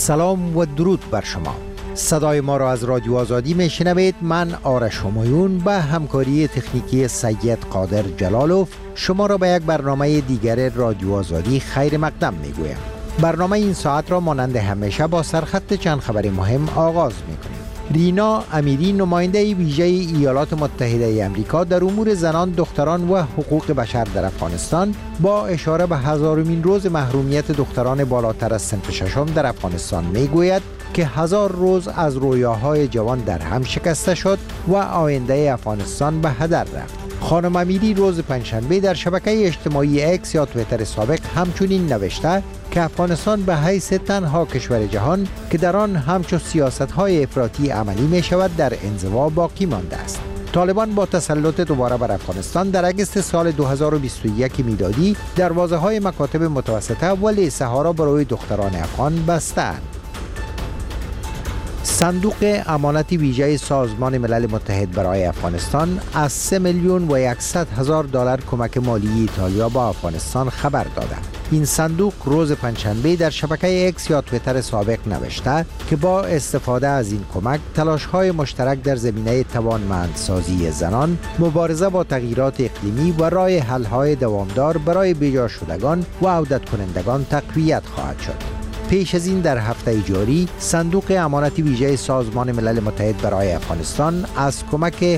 سلام و درود بر شما. صدای ما را از رادیو آزادی میشنوید. من آرش همایون با همکاری تکنیکی سید قادر جلالوف شما را به یک برنامه دیگر رادیو آزادی خیر مقدم میگویم. برنامه این ساعت را مانند همیشه با سرخط چند خبر مهم آغاز میکنیم. رینا امیری، نماینده ویژه ایالات متحده آمریکا در امور زنان، دختران و حقوق بشر در افغانستان، با اشاره به 1000مین روز محرومیت دختران بالاتر از صنف ششم در افغانستان میگوید که 1000 روز از رویاهای جوان در هم شکسته شد و آینده افغانستان به هدر رفت. خانم امیری روز پنجشنبه در شبکه اجتماعی اکس یا توییتر سابق همچنین نوشته که افغانستان به حیث تنها کشور جهان که در آن همچون سیاست‌های افراطی عملی می شود در انزوا باقی مانده است. طالبان با تسلط دوباره بر افغانستان در اگست سال 2021 میلادی دروازه‌های مکاتب متوسطه و لیسه‌ها را برای دختران افغان بسته‌اند. صندوق امانت ویژه سازمان ملل متحد برای افغانستان از 3,100,000 دلار کمک مالی ایتالیا با افغانستان خبر داده. این صندوق روز پنجشنبه در شبکه اکس یا توییتر سابق نوشته که با استفاده از این کمک تلاش‌های مشترک در زمینه توانمندسازی زنان، مبارزه با تغییرات اقلیمی و راه حل‌های دوامدار برای بیجا شدگان و عودت کنندگان تقویت خواهد شد. پیش از این در هفته جاری صندوق امانت ویژه سازمان ملل متحد برای افغانستان از کمک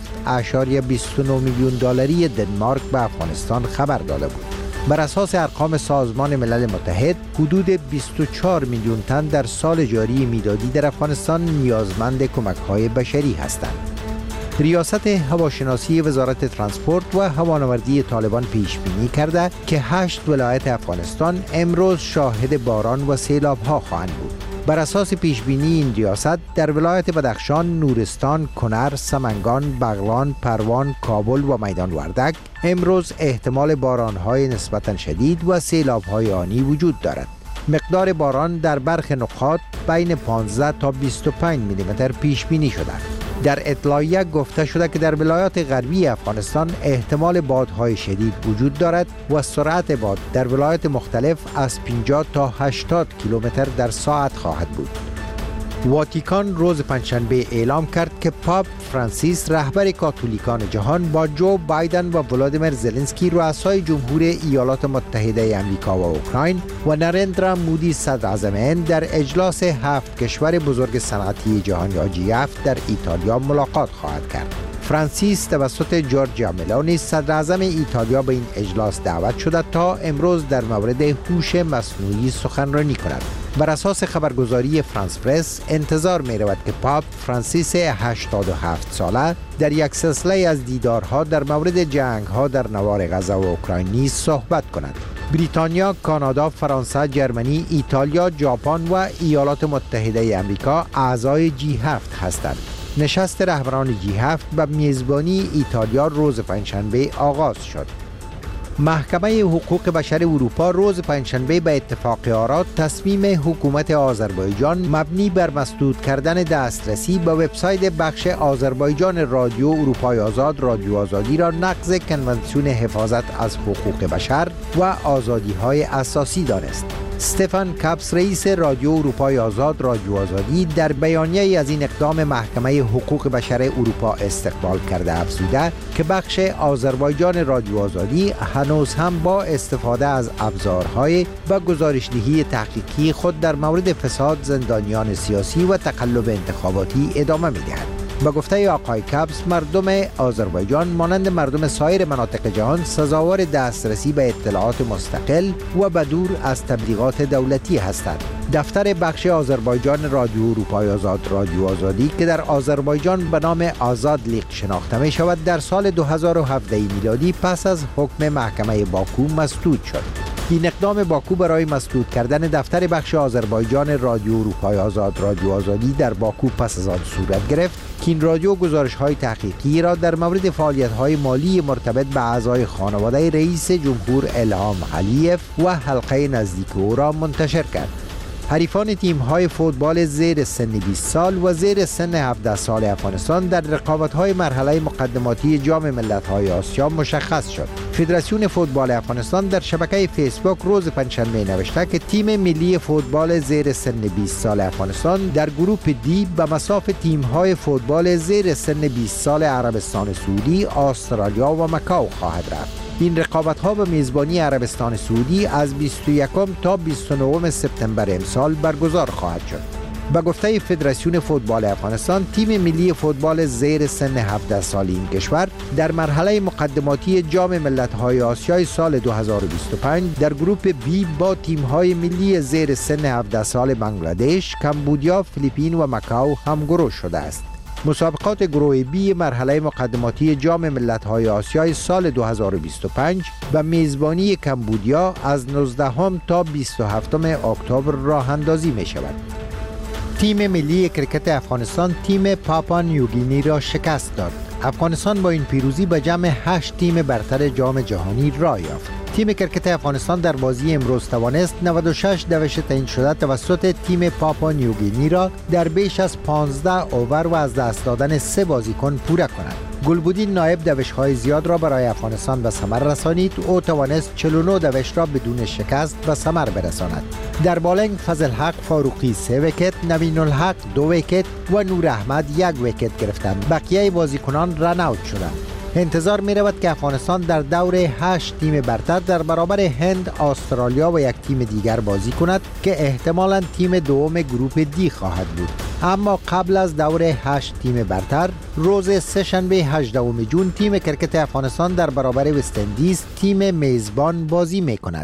7.29 میلیون دلاری دنمارک به افغانستان خبر داده بود. بر اساس ارقام سازمان ملل متحد حدود 24 میلیون تن در سال جاری میلادی در افغانستان نیازمند کمک‌های بشری هستند. ریاست هواشناسی وزارت ترانسپورت و هوانوردی طالبان پیش بینی کرده که 8 ولایت افغانستان امروز شاهد باران و سیلاب‌ها خواهند بود. بر اساس پیش بینی این ریاست در ولایت بدخشان، نورستان، کنر، سمنگان، بغلان، پروان، کابل و میدان وردک امروز احتمال باران‌های نسبتاً شدید و سیلاب‌های آنی وجود دارد. مقدار باران در برخی نقاط بین 15 تا 25 میلیمتر پیش بینی شده. در اطلاعیه گفته شده که در ولایات غربی افغانستان احتمال بادهای شدید وجود دارد و سرعت باد در ولایات مختلف از 50 تا 80 کیلومتر در ساعت خواهد بود. واتیکان روز پنجشنبه اعلام کرد که پاپ فرانسیس رهبر کاتولیکان جهان با جو بایدن و ولادیمیر زلنسکی رؤسای جمهور ایالات متحده آمریکا و اوکراین و نریندرا مودی صدر اعظم هند در اجلاس 7 کشور بزرگ صنعتی جهان یا G7 در ایتالیا ملاقات خواهد کرد. فرانسیس توسط جورجیا ملونی صدر اعظم ایتالیا به این اجلاس دعوت شده تا امروز در مورد هوش مصنوعی سخنرانی کند. بر اساس خبرگزاری فرانس پرس انتظار می رود که پاپ فرانسیس 87 ساله در یک سلسله از دیدارها در مورد جنگ‌ها در نوار غزه و اوکراین نیز صحبت کند. بریتانیا، کانادا، فرانسه، جرمنی، ایتالیا، ژاپن و ایالات متحده آمریکا اعضای G7 هستند. نشست رهبران G7 به میزبانی ایتالیا روز پنجشنبه آغاز شد. محکمه حقوق بشر اروپا روز پنجشنبه به اتفاق آرا تصمیم حکومت آذربایجان مبنی بر مسدود کردن دسترسی به وبسایت بخش آذربایجان رادیو اروپای آزاد رادیو آزادی را نقض کنوانسیون حفاظت از حقوق بشر و آزادی‌های اساسی دانست. استفان کاپس رئیس رادیو اروپای آزاد رادیو آزادی در بیانیه‌ای از این اقدام محکمه حقوق بشر اروپا استقبال کرده افزوده که بخش آذربایجان رادیو آزادی هنوز هم با استفاده از ابزارهای و گزارش‌دهی تحقیقی خود در مورد فساد زندانیان سیاسی و تقلب انتخاباتی ادامه می‌دهد. با گفته آقای کاپس مردم آذربایجان مانند مردم سایر مناطق جهان سزاوار دسترسی به اطلاعات مستقل و بدور از تبلیغات دولتی هستند. دفتر بخش آذربایجان رادیو اروپای آزاد رادیو آزادی که در آذربایجان به نام آزاد لیق شناخته می شود در سال 2017 میلادی پس از حکم محکمه باکو مسدود شد. این اقدام باکو برای مسدود کردن دفتر بخش آذربایجان رادیو اروپای آزاد رادیو آزادی در باکو پس از آن صورت گرفت که این رادیو گزارش‌های تحقیقی را در مورد فعالیت‌های مالی مرتبط به اعضای خانواده رئیس جمهور الهام علیف و حلقه نزدیک او را منتشر کرد. حریفان تیم‌های فوتبال زیر سن 20 سال و زیر سن 17 سال افغانستان در رقابت‌های مرحله مقدماتی جام ملت‌های آسیا مشخص شد. فدراسیون فوتبال افغانستان در شبکه فیسبوک روز پنجشنبه نوشته که تیم ملی فوتبال زیر سن 20 سال افغانستان در گروپ دی به مصاف تیم‌های فوتبال زیر سن 20 سال عربستان سعودی، استرالیا و مکاو خواهد رفت. این رقابت‌ها به میزبانی عربستان سعودی از 21 تا 29 سپتامبر امسال برگزار خواهد شد. به گفته فدراسیون فوتبال افغانستان، تیم ملی فوتبال زیر سن 17 سالی این کشور در مرحله مقدماتی جام ملت‌های آسیای سال 2025 در گروپ بی با تیم‌های ملی زیر سن 17 سال بنگلادش، کمبودیا، فیلیپین و مکاو همگروه شده است. مسابقات گروه بی مرحله مقدماتی جام ملت‌های آسیای سال 2025 به میزبانی کمبودیا از 19 تا 27 اکتبر راه اندازی می شود. تیم ملی کرکت افغانستان تیم پاپوا نیوگینی را شکست داد. افغانستان با این پیروزی به جمع 8 تیم برتر جام جهانی راه یافت. تیم کرکت افغانستان در بازی امروز توانست 96 دوش تعیین شده توسط تیم پاپوا نیوگینی را در بیش از 15 اوور و از دست دادن 3 بازیکن پوره کند. گلبودین نایب دوش‌های زیاد را برای افغانستان به ثمر رسانید. او توانست 49 دوش را بدون شکست به ثمر برساند. در بالنگ فضل حق فاروقی 3 ویکت، نوین الحق 2 ویکت و نور احمد 1 ویکت گرفتند. بقیه بازیکنان رن اوت شدند. انتظار می رود که افغانستان در دور 8 تیم برتر در برابر هند، استرالیا و یک تیم دیگر بازی کند که احتمالاً تیم دوم گروپ دی خواهد بود. اما قبل از دور 8 تیم برتر، روز سه‌شنبه 18 جون تیم کرکت افغانستان در برابر وست اندیز تیم میزبان بازی می کند.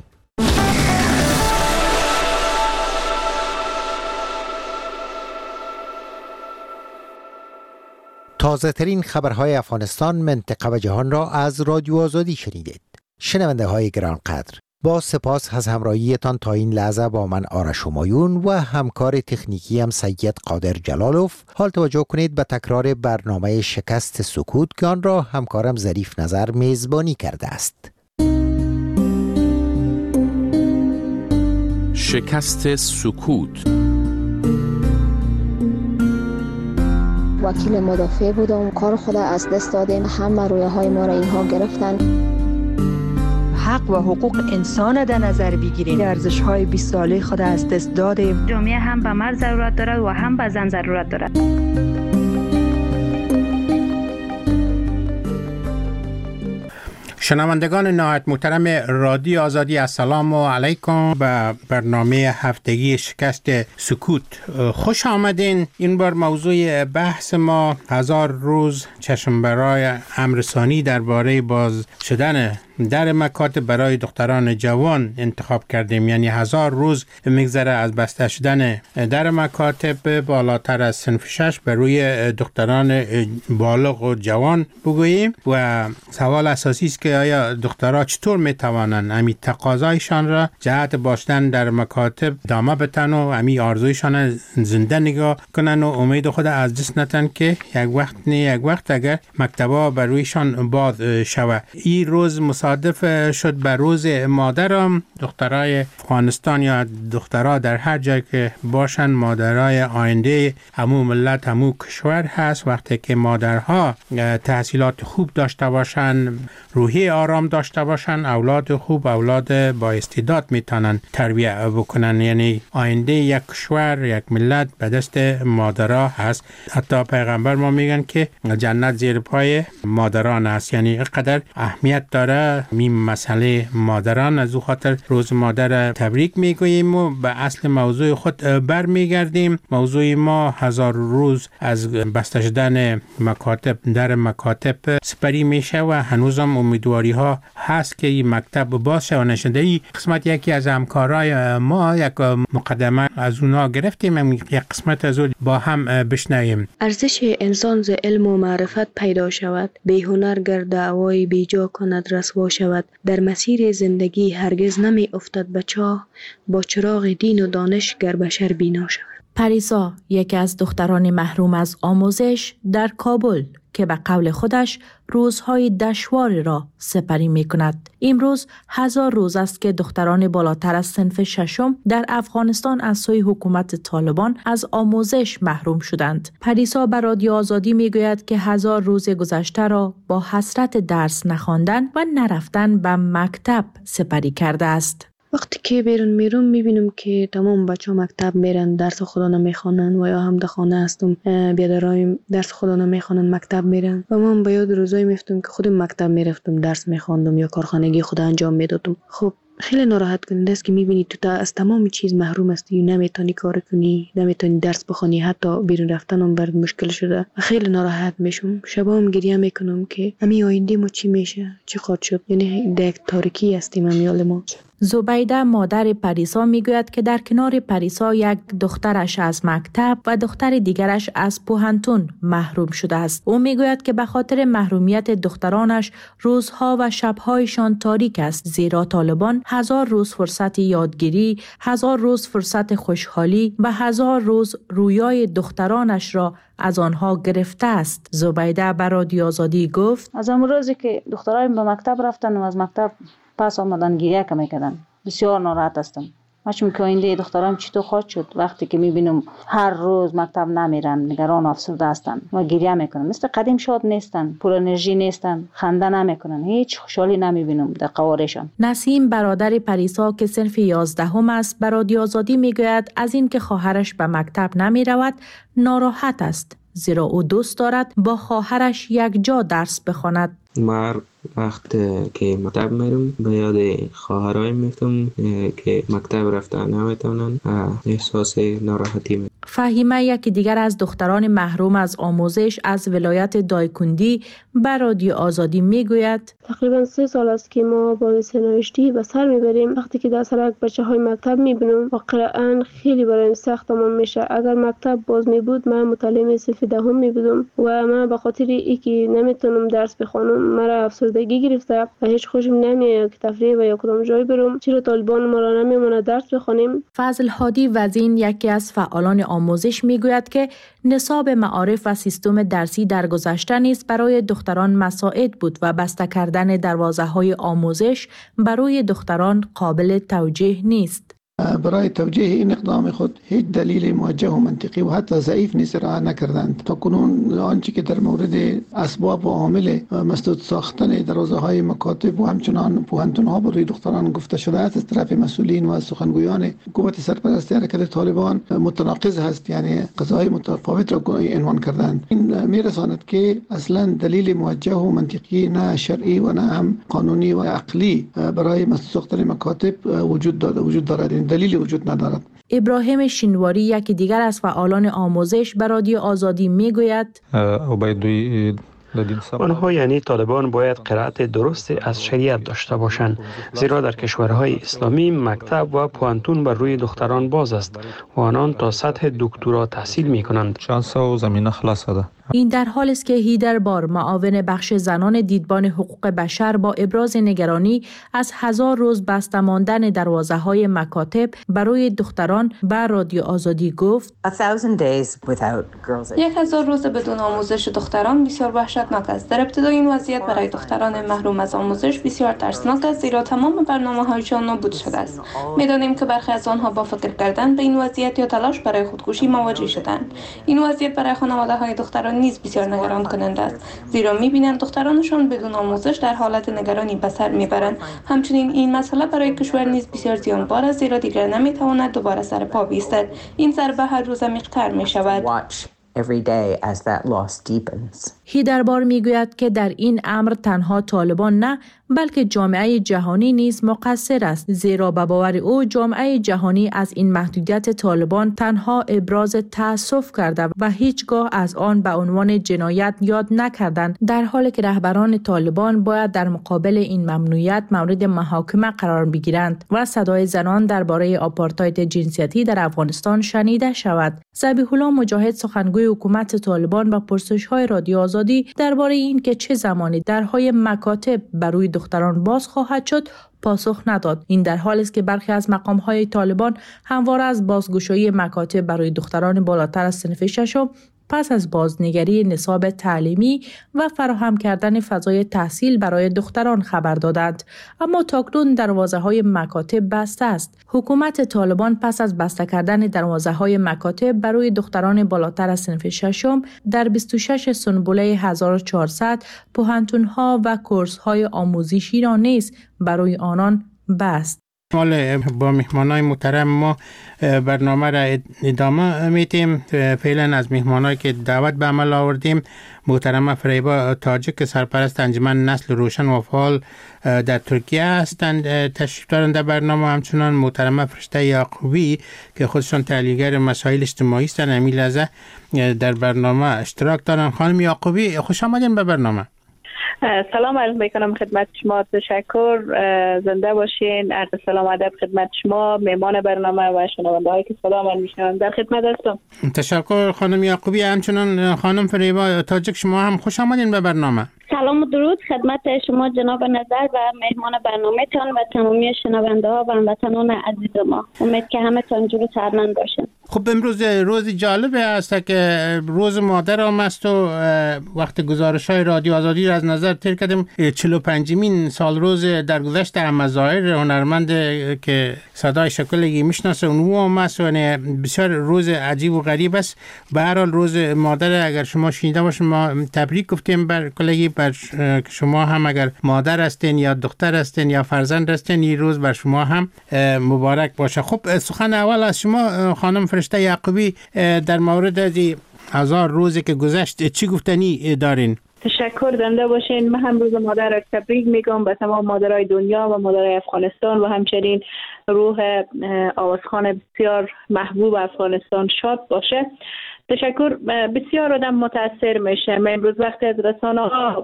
تازه ترین خبرهای افغانستان، منطقه و جهان را از رادیو آزادی شنیدید. شنونده های گرانقدر، با سپاس از همراهیتان تا این لحظه با من آرش همایون و همکار تکنیکی هم سید قادر جلالوف. حال توجه کنید به تکرار برنامه شکست سکوت که آن را همکارم ظریف نظر میزبانی کرده است. شکست سکوت. وکیل مدافع بودم، کار خود از دست دادیم، همه رویاهای ما را اینها گرفتن. حق و حقوق انسان در نظر بگیریم. ارزش‌های 20 ساله خود از دست دادیم. جامعه هم به مرد ضرورت دارد و هم به زن ضرورت دارد. شنوندگان نهایت محترم رادیو آزادی، السلام علیکم به برنامه هفتگی شکست سکوت. خوش آمدین. این بار موضوع بحث ما 1000 روز چشم برای امرسانی درباره باز شدن در مکاتب برای دختران جوان انتخاب کردیم. یعنی 1000 روز میگذره از بسته شدن در مکاتب بالاتر از صنف 6 به روی دختران بالغ و جوان بگوییم و سوال اساسی است که آیا دخترها چطور میتوانند امی تقاضایشان را جهت باشدن در مکاتب ادامه بدن و امی آرزویشان زنده نگاه کنن و امید خود از دست ندن که یک وقت نه یک وقت اگر مکتبا بر رویشان باز شود. این روز مصادف شد به روز مادرم. دخترای افغانستان یا دخترها در هر جای که باشن مادرای آینده همو ملت همو کشور هست. وقتی که مادرها تحصیلات خوب داشته باشن، روحی آرام داشته باشن، اولاد خوب، اولاد با استعداد میتونن تربیت بکنن. یعنی آینده یک کشور، یک ملت به دست مادرها هست. حتی پیغمبر ما میگن که جنت زیر پای مادران است. یعنی اینقدر اهمیت داره این مسئله مادران. از او خاطر روز مادر تبریک میگوییم و به اصل موضوع خود برمیگردیم. موضوع ما 1000 روز از بسته شدن مکاتب در مکاتب سپری میشه و هنوزم امیدواری ها هست که این مکتب باز شه و نشده. این قسمت یکی از همکارای ما یک مقدمه از اونا گرفتیم، یک قسمت از اون با هم بشنویم. ارزش انسان ز علم و معرفت پیدا شود، بی هنر گر دعوای بیجا کند رسوا شود. در مسیر زندگی هرگز نمی افتد به چاه، با چراغ دین و دانش گر بشر بینا شود. پریسا یکی از دختران محروم از آموزش در کابل که به قول خودش روزهای دشواری را سپری می کند. امروز 1000 روز است که دختران بالاتر از صنف ششم در افغانستان از سوی حکومت طالبان از آموزش محروم شدند. پریسا به رادیو آزادی می گوید که 1000 روز گذشته را با حسرت درس نخواندن و نرفتن به مکتب سپری کرده است. وقتی که بیرون میرم میبینم که تمام بچه ها مکتب میرن، درس خدا نمیخوانن و یا هم در خانه هستم بیادرایم درس خدا نمیخوانن مکتب میرن و من به یاد روزایی میفتم که خودم مکتب میرفتم درس میخواندم یا کارخانگی خدا انجام میدادم. خب خیلی ناراحت کننده است که میبینی تو از تمام چیز محروم هستی، نمیتونی کار کنی، نمیتونی درس بخونی، حتی بیرون رفتن هم برات مشکل شده و خیلی ناراحت میشم. شبام گریه میکنم که همین آینده ما چی میشه، چی خواهد شد. یعنی در یک تاریکی هستیم امیال ما. زبیده مادر پریسا میگوید که در کنار پریسا یک دخترش از مکتب و دختر دیگرش از پوهنتون محروم شده است. او میگوید که به خاطر محرومیت دخترانش روزها و شبهایشان تاریک است، زیرا طالبان 1000 روز فرصت یادگیری، 1000 روز فرصت خوشحالی و 1000 روز رویای دخترانش را از آنها گرفته است. زبیده به رادیو آزادی گفت از اون روزی که دخترایم به مکتب رفتن و از مکتب پس آمدن گریه میکردن، بسیار ناراحت هستم. چون که آینده دخترام چطور خواهد شد وقتی که میبینم هر روز مکتب نمیرن، نگران و افسرده هستن و گریه میکنن، مثل قدیم شاد نیستن، پر انرژی نیستن، خنده نمیکنن، هیچ خوشحالی نمیبینم در قوارشان. نسیم برادر پریسا که صنف 11 است به رادیو آزادی میگوید از این که خواهرش به مکتب نمیرود ناراحت است، زیرا او دوست دارد با خواهرش یک جا درس بخواند. وقت که مکتب میرم به یاد خواهرای میفتم که مکتب رفتن نمیتونن، احساس ناراحتی میکنم. فهیمه یکی دیگر از دختران محروم از آموزش از ولایت دایکندی به رادیو آزادی میگوید تقریبا 3 سال است که ما با سرنوشتی به سر میبریم. وقتی که در سرک بچه های مکتب میبینم واقعا خیلی برایم سخت تمام میشه. اگر مکتب باز میبود من متعلم صف 10 میبودم و من به خاطر اینکه نمیتونم درس بخوانم مرا افسردگی گرفته و هیچ خوشم نمیاد که تفریح و یا کدام جای برم. چرا طالبان ما را نمیمونه درس بخوانیم؟ فضل هادی وزین یکی از فعالان آموزش میگوید که نصاب معارف و سیستم درسی در گذشته نیز برای دختران مساعد بود و بسته کردن دروازه‌های آموزش برای دختران قابل توجیه نیست. برای توجیه این اقدام خود هیچ دلیل موجه و منطقی و حتی ضعیف نیز ارائه نکردند. تا کنون آنچه که در مورد اسباب و عامل مسدود ساختن دروازه‌های مکاتب و همچنان پوهنتون‌ها برای دختران گفته شده است از طرف مسئولین و سخنگویان حکومت سرپرست حرکت طالبان متناقض است، یعنی قضاهای متفاوت را عنوان کردند. این میرساند که اصلا دلیل موجه و منطقی نه شرعی و نه هم قانونی و عقلی برای مسدود ساختن مکاتب وجود دارد. دلیلی وجود ندارد. ابراهیم شینواری یکی دیگر از فعالان آموزش به رادیو آزادی میگوید آنها یعنی طالبان باید قرائت درست از شریعت داشته باشند، زیرا در کشورهای اسلامی مکتب و پوهنتون بر روی دختران باز است و آنان تا سطح دکترا تحصیل می کنند. شانس و زمینه خلاص شده. این در حالی است که هیدر بار معاون بخش زنان دیدبان حقوق بشر با ابراز نگرانی از 1000 روز بسته ماندن دروازه‌های مکاتب برای دختران به رادیو آزادی گفت 1000 روز بدون آموزش دختران بسیار وحشتناک است. در ابتدای این وضعیت برای دختران محروم از آموزش بسیار ترسناک است، زیرا تمام برنامه‌هایشان نابود شده است. می‌دانیم که برخی از آنها با فکر کردن به این وضعیت یا تلاش برای خودکشی مواجه شدند. این وضعیت برای خانواده‌های دختران نیز بسیار نگران کننده است، زیرا می‌بینند دخترانشان بدون آموزش در حالت نگرانی به سر میبرند. همچنین این مسئله برای کشور نیز بسیار زیانبار است، زیرا دیگر نمیتواند دوباره سر پا بایستد. این ضربه هر روز عمیق‌تر می‌شود. هیدربار میگوید که در این امر تنها طالبان نه بلکه جامعه جهانی نیز مقصر است، زیرا به باور او جامعه جهانی از این محدودیت طالبان تنها ابراز تأسف کرده و هیچگاه از آن به عنوان جنایت یاد نکردند، در حالی که رهبران طالبان باید در مقابل این ممنوعیت مورد محاکمه قرار بگیرند و صدای زنان درباره آپارتاید جنسیتی در افغانستان شنیده شود. ذبیح الله مجاهد سخنگوی حکومت طالبان با پرسش‌های رادیو آزادی درباره این که چه زمانی درهای مکاتب برای دختران باز خواهد شد پاسخ نداد. این در حالی است که برخی از مقام‌های طالبان همواره از بازگشایی مکاتب برای دختران بالاتر از صنف ششم پس از بازنگری نصاب تعلیمی و فراهم کردن فضای تحصیل برای دختران خبر دادند، اما تاکنون دروازه‌های مکاتب بسته است. حکومت طالبان پس از بسته کردن دروازه‌های مکاتب برای دختران بالاتر از صنف ششم در 26 سنبله 1400 پوهنتون‌ها و کورس‌های آموزشی را نیز برای آنان بست. با مهمانای محترم ما برنامه را ادامه میتیم. فعلا از مهمانایی که دعوت به عمل آوردیم، محترمه فریبا تاجک سرپرست انجمن نسل روشن و فعال در ترکیه هستند تشریف دارند در برنامه. همچنان محترمه فرشته یعقوبی که خودشان تحلیلگر مسائل اجتماعی هستند همین لحظه در برنامه اشتراک دارند. خانم یعقوبی خوش آمدین به برنامه. سلام عرض میکنم خدمت شما. تشکر، زنده باشین. عرض سلام ادب خدمت شما، مهمان برنامه و شنونده هایی که صدا من میشنوند. در خدمت هستم. تشکر خانم یعقوبی. همچنان خانم فریبا تاجک شما هم خوش آمدین به برنامه. سلام و درود خدمت شما جناب نظر و مهمان برنامه تان و تمامی شنونده ها و هموطنان عزیز ما. امید که همه تان جور سرمند باشین. خب امروز روز جالبه است که روز مادر هم است و وقت گزارش‌های رادیو آزادی را از نظر تیر کردیم. 45مین سال روز درگذشت در مظاهر هنرمند که صدای شکلگی میشناسه اونو هم است و بسیار روز عجیب و غریب است. به هر حال روز مادر اگر شما شنیده باشین ما تبریک گفتیم بر کلگی، بر شما هم اگر مادر هستین یا دختر هستین یا فرزند هستین این روز بر شما هم مبارک باشه. خب سخن اول از شما خانم فرشته یعقوبی در مورد از 1000 روزی که گذشت چی گفتنی دارین؟ تشکر، زنده باشین. من هم روز مادر را تبریک میگم به تمام مادرای دنیا و مادرای افغانستان و همچنین روح آوازخوان بسیار محبوب افغانستان شاد باشه. تشکر. بسیار آدم متاثر میشه. من امروز وقتی از رسانه ها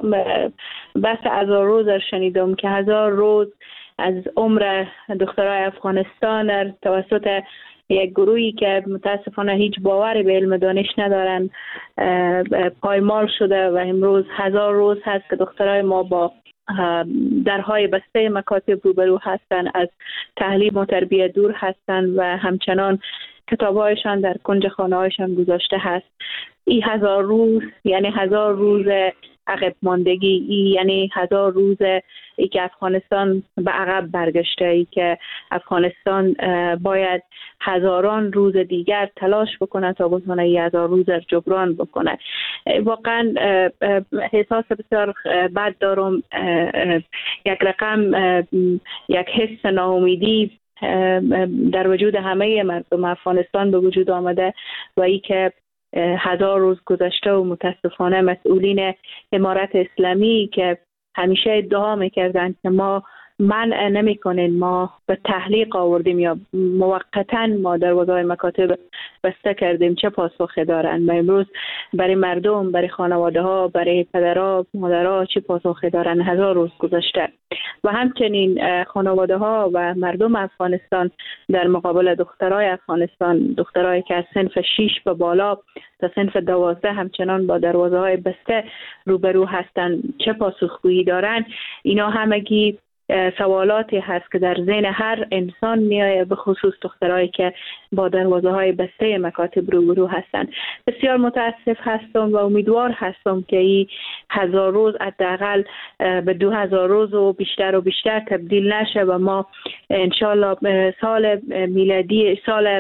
بحث 1000 روز را شنیدم که 1000 روز از عمر دخترای افغانستان توسط یک گروهی که متاسفانه هیچ باوری به علم دانش ندارن پایمال شده و امروز 1000 روز هست که دخترای ما با درهای بسته مکاتب روبرو هستن، از تعلیم و تربیت دور هستن و همچنان کتابهایشان در کنج خانه هایشان گذاشته هست. این 1000 روز یعنی 1000 روز عقب ماندگی، یعنی 1000 روز ای که افغانستان به عقب برگشته، ای که افغانستان باید هزاران روز دیگر تلاش بکنه تا بتونه این 1000 روز را جبران بکنه. واقعا احساس بسیار بد دارم. یک رقم، یک حس ناامیدی در وجود همه مردم افغانستان به وجود آمده و ای که 1000 روز گذشته و متاسفانه مسئولین امارت اسلامی که همیشه ادعا میکردند که ما منع نمیکنیم، ما به تحلیق آوردیم یا موقتا ما دروازه‌های مکاتب بسته کردیم، چه پاسخی دارند؟ و امروز برای مردم، برای خانواده ها، برای پدرها، مادرها چه پاسخی دارند؟ 1000 روز گذشته. و همچنین خانواده ها و مردم افغانستان در مقابل دخترای افغانستان، دخترایی که از صنف 6 به بالا تا صنف 12 همچنان با دروازه های بسته روبرو هستند، چه پاسخگویی دارند؟ اینا همگی سوالاتی هست که در ذهن هر انسان میآید، به خصوص دخترایی که با دروازه های بسته مکاتب روبرو هستند. بسیار متاسف هستم و امیدوار هستم که این 1000 روز حداقل به 2000 روز و بیشتر تبدیل نشه و ما انشالله سال میلادی، سال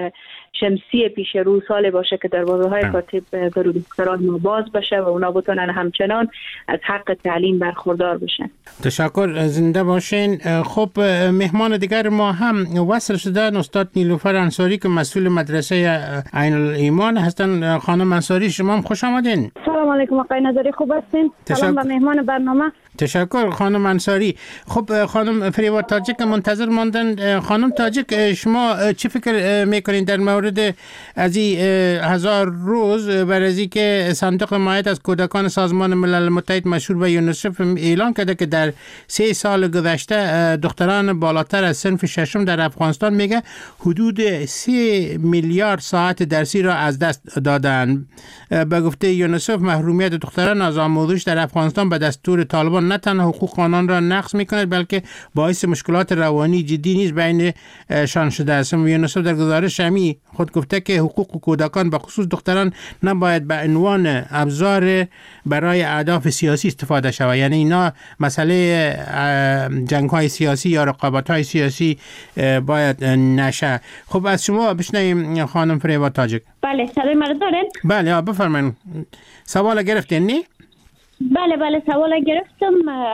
شمسی پیش رو سال باشه که دروازه های کاتب برای دختران ما باز بشه و اونا بتونن همچنان از حق تعلیم برخوردار بشن. تشکر، زنده باشین. خب مهمان دیگر ما هم وصل شدن استاد نیلوفر انصاری که مسئول مدرسه عین الایمان هستن. خانم انصاری شما هم خوش آمدین. سلام علیکم آقای نظری، خوب هستین؟ سلام به مهمان برنامه. تشکر خانم انصاری. خب خانم فریبا تاجک منتظر ماندن. خانم تاجک شما چی فکر میکنین در مورد از این 1000 روز برای از که صندوق حمایت از کودکان سازمان ملل متحد مشهور به یونیسف اعلان کرده که در 3 سال گذشته دختران بالاتر از صنف 6 در افغانستان میگه حدود 3 میلیارد ساعت درسی را از دست دادن. به گفته یونیسف محرومیت دختران از آموزش در افغانستان به دستور طالبان نه تنها حقوق آنان را نقض می‌کند بلکه باعث مشکلات روانی جدی نیز بینشان شده است. یونسف در گزارش همی خود گفته که حقوق کودکان به خصوص دختران نباید به عنوان ابزار برای اهداف سیاسی استفاده شود. یعنی اینا مسئله جنگ‌های سیاسی یا رقابت‌های سیاسی باید نشه. خب از شما بشنویم خانم فریبا تاجک. بله صدای من دارین؟ بله بفرمایید. سوال گرفتین نی؟ بله سوال گرفتم.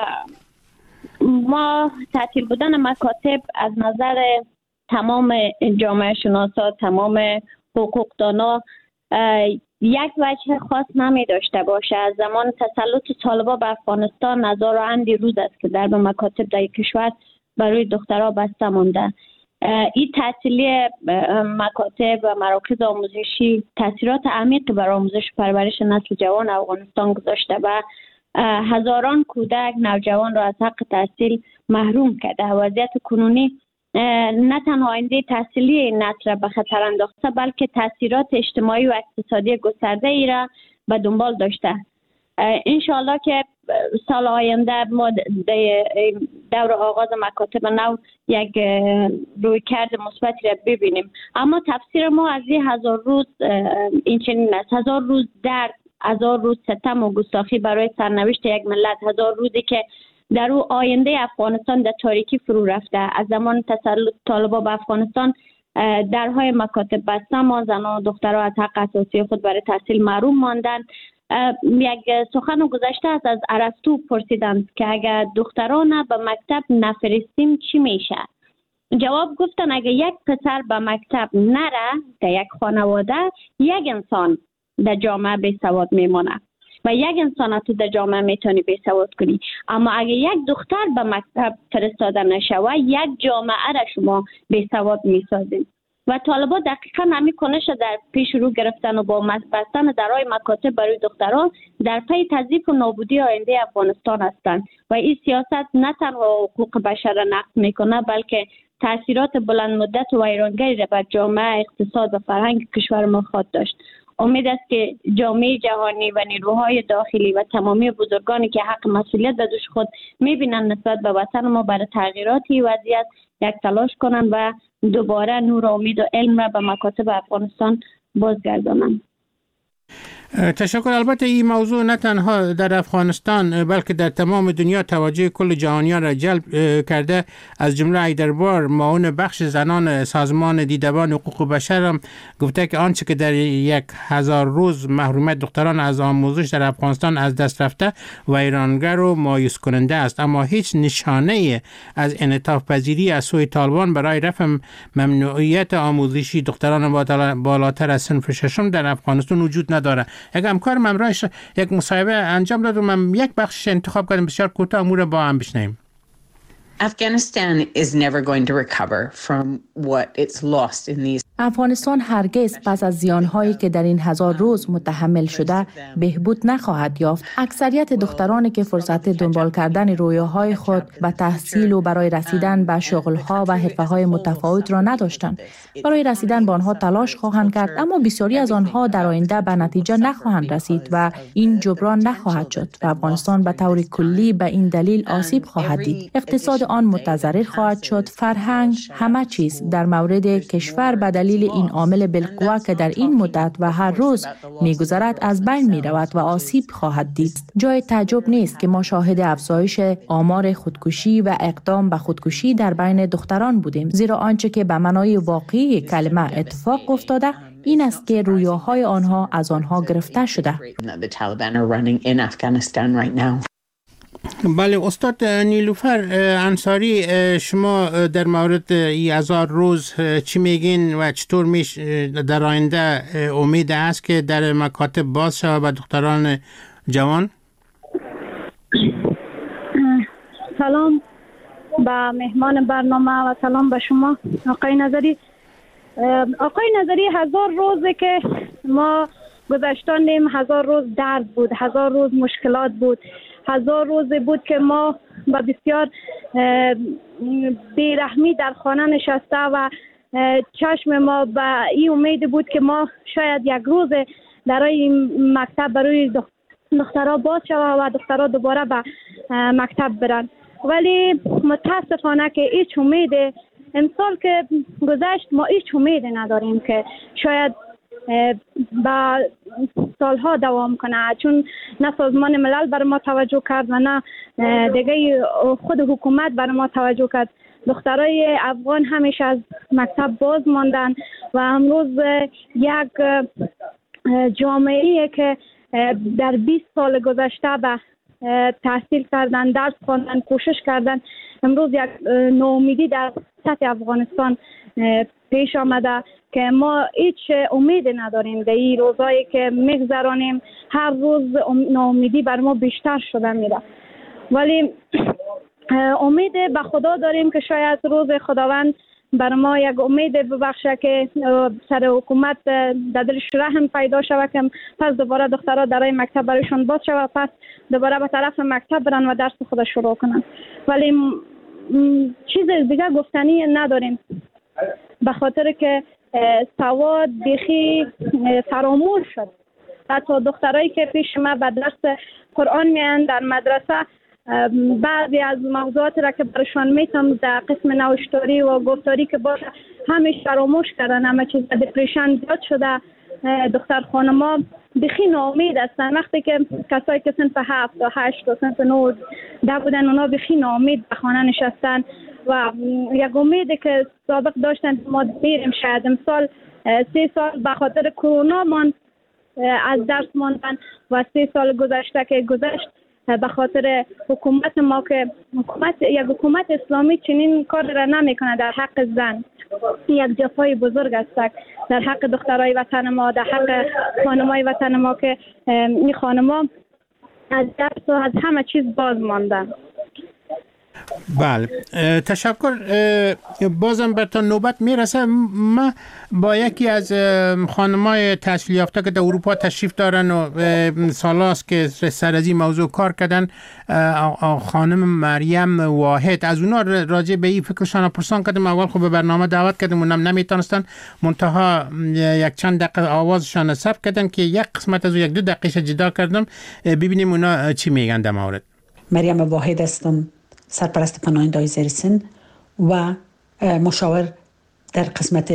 ما تعطیل بودن مکاتب از نظر تمام جامعه شناسا، تمام حقوقدانا یک وجه خاص نمی داشته باشه. از زمان تسلط طالبان به افغانستان هزار و اندی روز است که درب مکاتب در کشور برای دخترها بسته مانده. این تعطیلی مکاتب و مراکز آموزشی تاثیرات عمیق بر آموزش و پرورش نسل جوان افغانستان گذاشته و هزاران کودک نوجوان را از حق تحصیل محروم کرده. وضعیت کنونی نه تنها آینده تحصیلی نسل را به خطر انداخته بلکه تاثیرات اجتماعی و اقتصادی گسترده ای را به دنبال داشته. انشالله که سال آینده ما دور آغاز مکاتب نو یک رویکرد مثبتی را ببینیم. اما تفسیر ما از این 1000 روز این چنین است: 1000 روز درد، 1000 روز ستم و گستاخی برای سرنوشت یک ملت، 1000 روزی که در او آینده افغانستان در تاریکی فرو رفته. از زمان تسلط طالبان به افغانستان درهای مکاتب بسته ماند، زنان و دخترها از حق اساسی خود برای تحصیل محروم ماندند. یک سخن گذشته است از ارسطو پرسیدند که اگر دختران به مکتب نفرستیم چی میشه؟ جواب گفتن اگر یک پسر به مکتب نره در یک خانواده، یک انسان در جامعه بی سواد میمونه و یک انسان تو در جامعه میتونی بی سواد کنی. اما اگر یک دختر به مکتب فرستاده نشه و یک جامعه را شما بی سواد میسازید. و طالبان دقیقا همین کنش در پیش رو گرفتن و با بستن درهای مکاتب برای دختران در پی تضعیف و نابودی آینده افغانستان هستند و این سیاست نه تنها حقوق بشر را نقض میکنه بلکه تاثیرات بلند مدت و ویرانگری را بر جامعه، اقتصاد و فرهنگ کشور ما خواهد داشت. امید است که جامعه جهانی و نیروهای داخلی و تمامی بزرگانی که حق مسئولیت به دوش خود میبینند نسبت به وطن ما برای تغییراتی وضعیت یک تلاش کنند و دوباره نور و امید و علم را به مکاتب افغانستان بازگردانند. تشکر. البته این موضوع نه تنها در افغانستان بلکه در تمام دنیا توجه کل جهانیان را جلب کرده. از جمله ایدربار معاون بخش زنان سازمان دیدبان حقوق بشر هم گفته که آنچه که در 1000 روز محرومیت دختران از آموزش در افغانستان از دست رفته ویرانگر و مایوس کننده است، اما هیچ نشانه از انعطاف پذیری از سوی طالبان برای رفع ممنوعیت آموزشی دختران بالاتر از صنف ششم در افغانستان وجود نداره. یک همکار همراهش یک مصاحبه انجام داد و من یک بخش انتخاب کردم بسیار کوتاه امور با هم بشنویم. Afghanistan is never going to recover from what it's lost in these. افغانستان هرگز پس از زیانهایی که در این 1000 روز متحمل شده بهبود نخواهد یافت. اکثریت دخترانی که فرصت دنبال کردن رویاهای خود به تحصیل و برای رسیدن به شغلها و حرفه‌های متفاوت را نداشتند. برای رسیدن به آنها تلاش خواهند کرد، اما بسیاری از آنها در آینده به نتیجه نخواهند رسید و این جبران نخواهد شد و افغانستان به طور کلی به این دلیل آسیب خواهد دید. اقتصاد آن متضرر خواهد شد، فرهنگ، همه چیز در مورد کشور به دلیل این عامل بالقوه که در این مدت و هر روز می‌گذرد از بین می‌رود و آسیب خواهد دید. جای تعجب نیست که ما شاهد افزایش آمار خودکشی و اقدام به خودکشی در بین دختران بودیم، زیرا آنچه که به معنای واقعی کلمه اتفاق افتاده این است که رویاهای آنها از آنها گرفته شده. بله استاد نیلوفر انصاری، شما در مورد 1000 روز چی میگین و چطور در آینده امید است که در مکاتب باز شود به دختران جوان؟ سلام به مهمان برنامه و سلام به شما آقای نظری. آقای نظری، 1000 روزه که ما گذشتانیم، 1000 روز درد بود، 1000 روز مشکلات بود، 1000 روز بود که ما با بسیار بیرحمی در خانه نشسته و چشم ما به این امید بود که ما شاید یک روز برای مکتب برای دخترها باز شود و دخترها دوباره به مکتب برن. ولی متاسفانه که هیچ امید امسال که گذشت ما هیچ امید نداریم که شاید با سالها دوام کنه، چون نه سازمان ملل بر ما توجه کرد و نه دیگه خود حکومت بر ما توجه کرد. دخترای افغان همیشه از مکتب باز ماندن و امروز یک جامعه‌ای که در 20 سال گذشته به تحصیل کردن، درس خواندن، کوشش کردن، امروز یک ناامیدی در سطح افغانستان پیش آمده که ما هیچ امید نداریم. در این روزایی که میگذرانیم هر روز ناامیدی بر ما بیشتر شده میره. ولی امید به خدا داریم که شاید روز خداوند بر ما یک امید ببخشه که سر حکومت در دلش رحم پیدا شود که پس دوباره دخترها درای مکتب برایشون باز شود، پس دوباره به طرف مکتب برن و درس خود شروع کنن. ولی چیز دیگه گفتنی نداریم، به خاطر که سواد بیخی فراموش شد. حتی دخترایی که پیش ما به درس قرآن میان در مدرسه، بعضی از موضوعات را که برشان میتم در قسم نوشتاری و گفتاری که باشه همیشه فراموش کردن، همه چیز دپریشن زیاد شده. دختر خانما بخی ناامید هستن. وقتی که کسایی که صنف 7 و 8 و صنف 9 ده بودن اونا بخی ناامید به خانه نشستن و یک امیدی که سابق داشتن ما دیریم شاید امسال 3 سال به خاطر کرونا من از درس ماندن و 3 سال گذشته که گذشت به خاطر حکومت ما که یک حکومت اسلامی چنین کار را نمیکنه در حق زن. یک جفای بزرگ است در حق دخترای وطن ما، در حق خانمای وطن ما که این خانما از درس و از همه چیز باز ماندن. بله، تشکر. بازم بر تا نوبت میرسه. ما با یکی از خانمای تحصیل یافته که در اروپا تشریف دارن و سالاست که سر از این موضوع کار کردن، خانم مریم واحد، از اونا راجع به این فکرشان پرسان کردم. اول خب به برنامه دعوت کردم، اونم نمیتونستن، منتها یک چند دقیقه آوازشان ثبت کردن که یک قسمت از 1-2 دقیقه جدا کردم. ببینیم اونا چی میگن در مورد. مریم واحد هستم، سرپرست پناهندگان زیر سن و مشاور در قسمت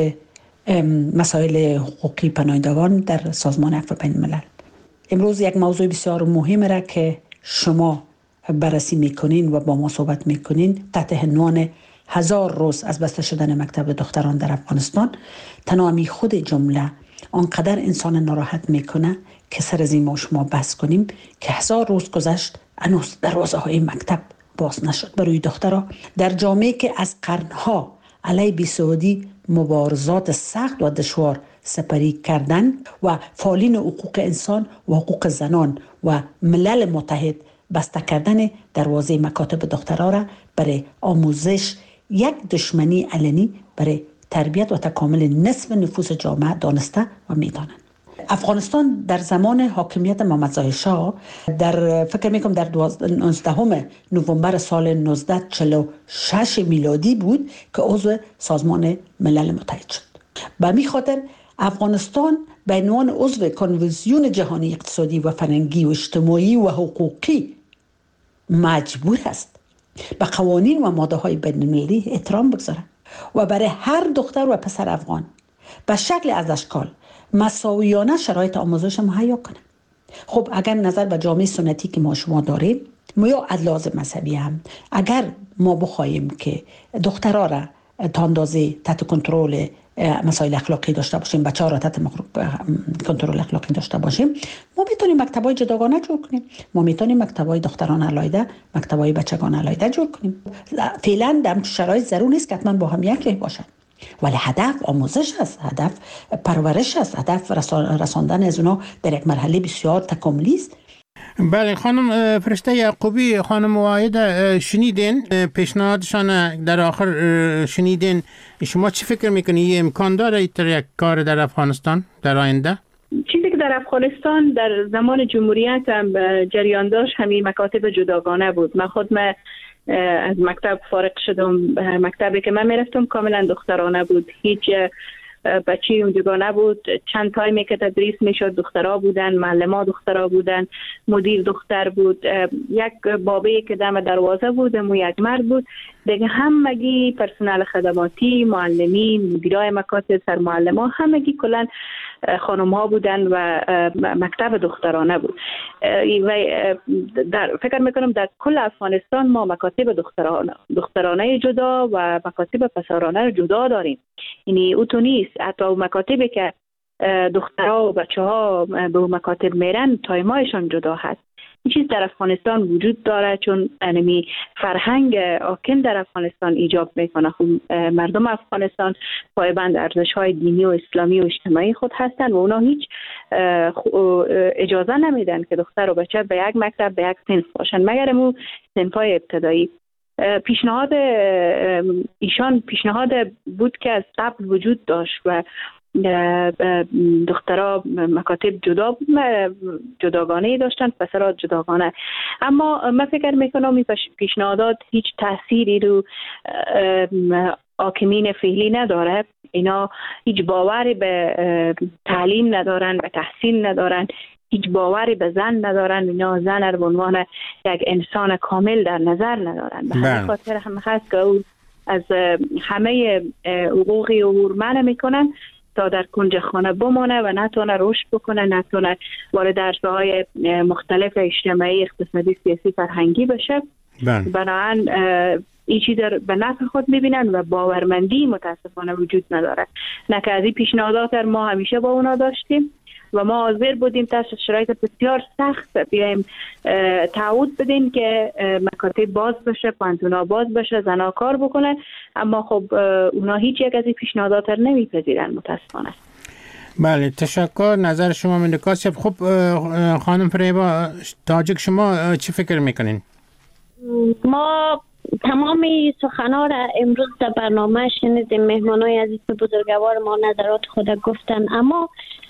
مسائل حقوقی پناهندگان در سازمان عفو بین الملل. امروز یک موضوع بسیار مهم را که شما بررسی میکنین و با ما صحبت میکنین تحت عنوان 1000 روز از بسته شدن مکتب دختران در افغانستان، تنامی خود جمله آنقدر انسان ناراحت میکنه که سر از این ما شما بحث کنیم که 1000 روز گذشت هنوز دروازه های مکتب باز نشد برای دخترها در جامعه که از قرنها علیه بیسعودی مبارزات سخت و دشوار سپری کردن و فعالین حقوق انسان و حقوق زنان و ملل متحد بسته کردن دروازه مکاتب دخترها را برای آموزش یک دشمنی علنی برای تربیت و تکامل نصف نفوس جامعه دانسته و میدانند. افغانستان در زمان حاکمیت محمد ظاهر شاه در فکر میکنم در 19 نوامبر سال 1946 میلادی بود که عضو سازمان ملل متحد شد. به همین خاطر افغانستان به عنوان عضو کنوانسیون جهانی اقتصادی و فرهنگی و اجتماعی و حقوقی مجبور است به قوانین و ماده های بین المللی احترام بگذارد و برای هر دختر و پسر افغان به شکل از اشکال مساویانه شرایط آموزش مهیا کنه. خب اگر نظر به جامعه سنتی که ما شما داریم، ما یا از لحاظ مذهبی هم اگر ما بخوایم که دخترها را تا اندازه تحت کنترل مسائل اخلاقی داشته باشیم، بچه‌ها را تحت کنترل اخلاقی داشته باشیم، ما میتونیم مکتب‌های جداگانه جور کنیم، ما میتونیم مکتب‌های دختران علیحده، مکتب‌های بچگان علیحده جور کنیم. فعلا در شرایط ضرور نیست که حتما با هم یک ره باشن، ولی هدف آموزش است، هدف پرورش است، هدف رساندن از اونا در یک مرحله بسیار تکاملی است. بله خانم فرشته یعقوبی، خانم واحد شنیدین پیشنهادشان در آخر شنیدین، شما چی فکر میکنی امکان داره یک کار در افغانستان در آینده؟ چیزی که در افغانستان در زمان جمهوریت هم جریان داشت همین مکاتب جداگانه بود. من خود از مکتب فارغ شدم، مکتبی که من میرفتم کاملا دخترانه بود، هیچ بچه اونجا نبود. چند تایمی که تدریس میشد دخترها بودن، معلم‌ها دخترها بودن، مدیر دختر بود، یک بابی که دم دروازه بود یک مرد بود. دیگه همگی پرسنل خدماتی، معلمین، مدیرای مکاتب، سرمعلم‌ها همگی کلا خانم‌ها بودن و مکتب دخترانه بود. و فکر میکنم در کل افغانستان ما مکاتب دخترانه جدا و مکاتب پسرانه جدا داریم. یعنی اوتو نیست. حتی مکاتبی که دخترها و بچه‌ها به مکاتب میرن تایمایشان جدا هست. این چیز در افغانستان وجود داره چون انمی فرهنگ حاکم در افغانستان ایجاب میکنه. مردم افغانستان پایبند ارزش‌های دینی و اسلامی و اجتماعی خود هستند و اونا هیچ اجازه نمیدن که دختر و بچه به یک مکتب به یک صنف باشن مگر امو صنف‌های ابتدایی. پیشنهاد ایشان پیشنهاد بود که از قبل وجود داشت و دخترها مکاتب جداگانه داشتن، پسرها جداگانه. اما من فکر میکنم این پیشنهادات هیچ تأثیری رو حاکمین فعلی نداره. اینا هیچ باوری به تعلیم ندارن، به تحصیل ندارن، هیچ باوری به زن ندارن. اینا زن رو به عنوان یک انسان کامل در نظر ندارن. به همین خاطر هم هست که از همه حقوقی عبور منع میکنن تا در کنج خانه بمانه و نتونه رشد بکنه، نتونه وارد عرصه‌های مختلف اجتماعی، اقتصادی، سیاسی، فرهنگی بشه. بنابراین این چیز به نفع خود میبینن و باورمندی متاسفانه وجود نداره. نه که از این پیشنهادات ما همیشه با اونا داشتیم و ما حاضر بودیم تحت شرایط بسیار سخت بیایم تعهد بدیم که مکاتب باز بشه، پانتونا باز بشه، زنا کار بکنن. اما خب اونا هیچ یک از این پیشنهادات رو نمیپذیرن متاسفانه. بله، تشکر. نظر شما من کاسب. خب خانم فریبا تاجک، شما چی فکر میکنین؟ ما تمام سخنان را امروز در برنامه شنیدیم. مهمانای عزیز بزرگوار ما نظرات خود گفتن، اما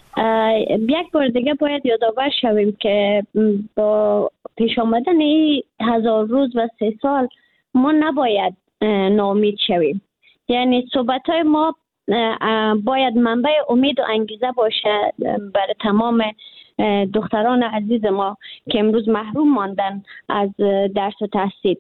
یک بار دیگه باید یادآور شویم که با پیش آمدن 1000 روز و 3 سال ما نباید ناامید شویم. یعنی صحبت‌های ما باید منبع امید و انگیزه باشه برای تمام دختران عزیز ما که امروز محروم ماندن از درس و تحصیل.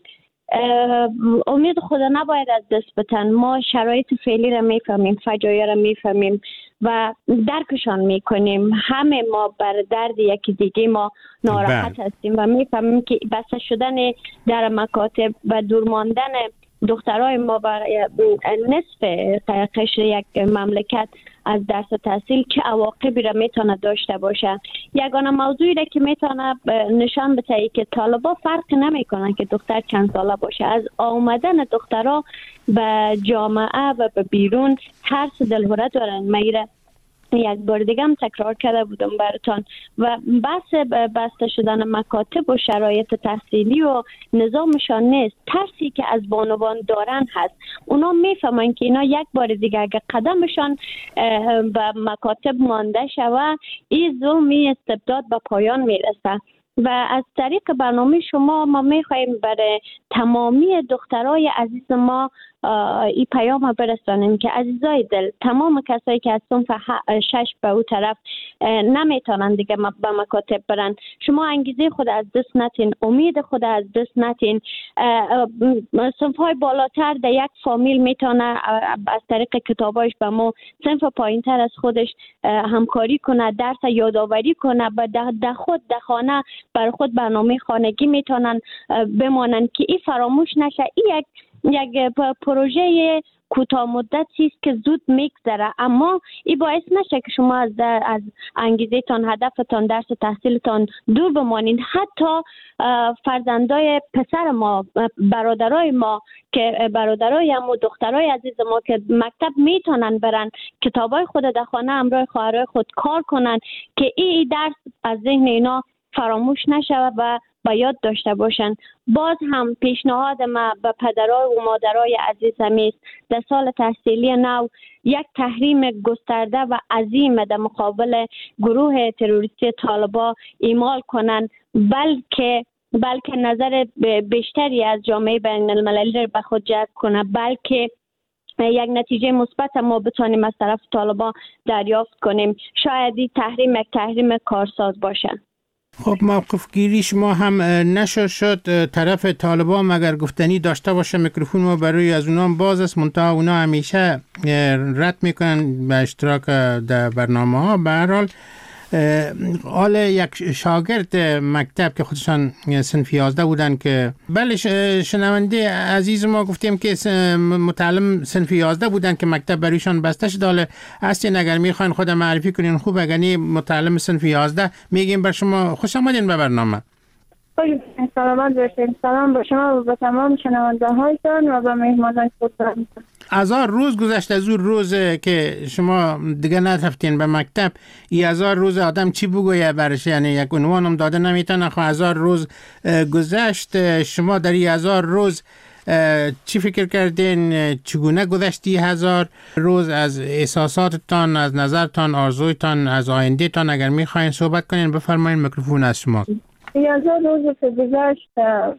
امید خدا نباید از دست بدن. ما شرایط فعلی را میفهمیم، فجایع را میفهمیم و درکشان میکنیم. همه ما بر درد یکی دیگه ما ناراحت هستیم و میفهمیم که بسته شدن در مکاتب و دور ماندن دخترای ما برای نصف قشر یک مملکت از درس و تحصیل چه عواقبی را میتونه داشته باشه. یگانه موضوعی را که میتونه نشان بده که طالبا فرق نمیکنن که دختر چند ساله باشه. از آمدن دخترها به جامعه و به بیرون ترس دلهوره دارن. میره یک بار دیگه هم تکرار کرده بودم براتان و بحث بسته شدن مکاتب و شرایط تحصیلی و نظامشان نیست. ترسی که از بانوان دارن هست. اونا میفهمن که اینا یک بار دیگه اگه قدمشان به مکاتب مانده شود این ظلم، استبداد به پایان میرسه. و از طریق برنامه شما ما میخوایم برای تمامی دخترای عزیز ما این پیام برسانیم که عزیزای دل، تمام کسایی که از صنف 6 به او طرف نمیتونن دیگه به مکاتب برن، شما انگیزه خود از دست نتین، امید خود از دست نتین. صنف های بالاتر در یک فامیل میتونه از طریق کتابایش به ما صنف پایین تر از خودش همکاری کنه، درس یادآوری کنه، در خود در خانه بر خود برنامه خانگی میتونن بمانن که این فراموش نشه. این یک پروژه کوتاه مدتی است که زود میگذره، اما این باعث نشه که شما از انگیزه تان، هدفتان، درس و تحصیلتان دور بمانید. حتی فرزندای پسر ما، برادرای ما که برادرای هم و دخترای عزیز ما که مکتب میتونن برن، کتابای خود در خانه همراه خواهرای خود کار کنن که این درس از ذهن اینا فراموش نشه و با یاد داشته باشن. باز هم پیشنهاد ما به پدرای و مادرای عزیز است در سال تحصیلی نو یک تحریم گسترده و عظیم در مقابل گروه تروریستی طالبا اعمال کنند، بلکه نظر بیشتری از جامعه بین المللی را به خود جلب کنه، بلکه یک نتیجه مثبت ما بتونیم از طرف طالبان دریافت کنیم. شاید این تحریم کارساز باشه. خب موقف گیری شما هم نشد طرف طالبان مگر گفتنی داشته باشه میکروفون ما برای از اونام باز است، منتها اونا همیشه رد میکنن به اشتراک در برنامه ها. به هر حال حال یک شاگرد مکتب که خودشان صنف 11 بودن که بله شنونده عزیز ما گفتیم که متعلم صنف 11 بودن که مکتب برایشان بسته شد. حالا هستین اگر میخواین خود معرفی کنین خوب، اگر متعلم صنف 11 میگیم بر شما خوش آمدین به برنامه. سلامت باشین. سلام با شما و به تمام شنونده هایتان و به مهمانان خودتان. 1000 روز گذشت از اون روز که شما دیگه نرفتین به مکتب. این 1000 روز آدم چی بگویه برش؟ یعنی یک عنوان هم داده نمیتونه. خب 1000 روز گذشت. شما در این 1000 روز چی فکر کردین؟ چگونه گذشتی 1000 روز؟ از احساساتتان، از نظرتان، آرزویتان، از آیندهتان اگر میخواین صحبت کنین بفرمایین، میکروفون از شما. 1000 روز که گذشت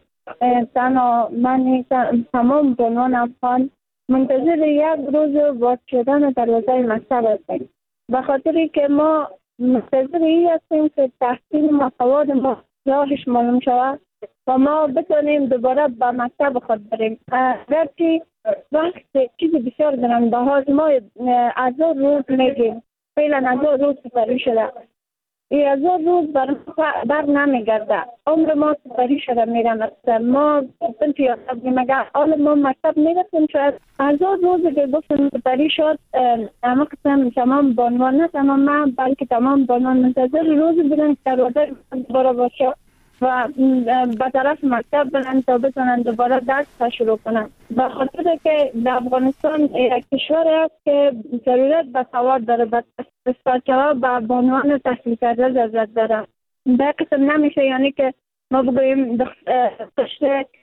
تنها من تمام بنوان افغان منتظر یک روز باز شدن دروازه مکتب هستیم، به خاطری که ما منتظر این هستیم که تحصیل ما سواد ما راهش معلوم شود و ما بتونیم دوباره به مکتب خود بریم. اگرچه وقت چیز بسیار گرانبها هست، ما 1000 روز میگیم، فعلا 1000 روز سپری شده. این 1000 روز بر نمیگرده، عمر ما سپری شده میرن. ما صنف 11 بودیم، اگر حال ما مکتب میرفتیم شاید 1000 روز که گفتم سپری شد. اما قسم تمام بانوان، نه تمام من بلکه تمام بانوان منتظر روز بودن که دروازه دوباره باشه و به طرف مکتب برن تا بتونن دوباره درس شروع کنن. به خاطر که در افغانستان یک کشور است که ضرورت به سواد داره، به استادچه‌ها به عنوان تحصیل کرده ضرورت داره. به قسم نمیشه یعنی که ما بگوییم پشت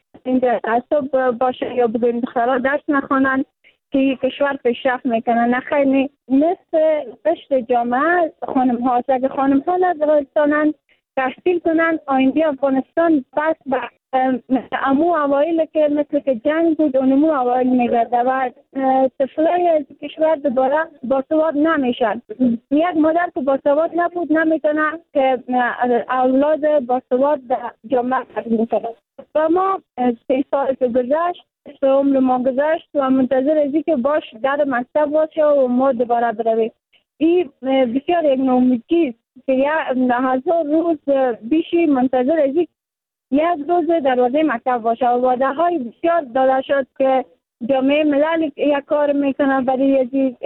تعصب باشه یا بگوییم دخترها درس نخوانن که کشور پیشرفت میکنن. نه خیلی مثل پشت جامعه خانم ها هست. اگه خانم ها ندارستانن تحصیل کنن، آینده افغانستان پس به امو اوایل که مثل که جنگ بود اونمو اوایل میگرده و طفلای از کشور دوباره باسواد نمیشن. یک مادر که باسواد نبود نمیتونه که اولاد باسواد در جامعه تبدیل کنه. و ما 3 سال که گذشت، عمر ما گذشت و منتظر ازی که باش در مکتب باشه و ما دوباره برویم. این بسیار یک نومیدی که 1000 روز بیشی منتظر ازی یک روز دروازه مکتب باشه و وعده های بسیار داده شد که جامعه ملل یک کار میکنه برای ازی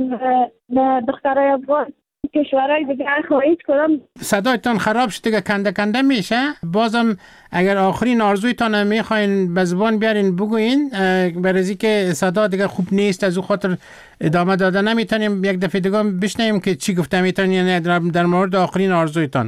دخترای افغان. کشورهای دیگه هیچ کدام صدایتان خراب شد دیگه، کنده کنده میشه. بازم اگر آخرین آرزویتان میخواین به زبان بیارین بگوین، برای که صدا دیگه خوب نیست از او خاطر ادامه داده نمیتونیم. یک دفعه دیگه بشنویم که چی گفته میتونین، یعنی در مورد آخرین آرزویتان.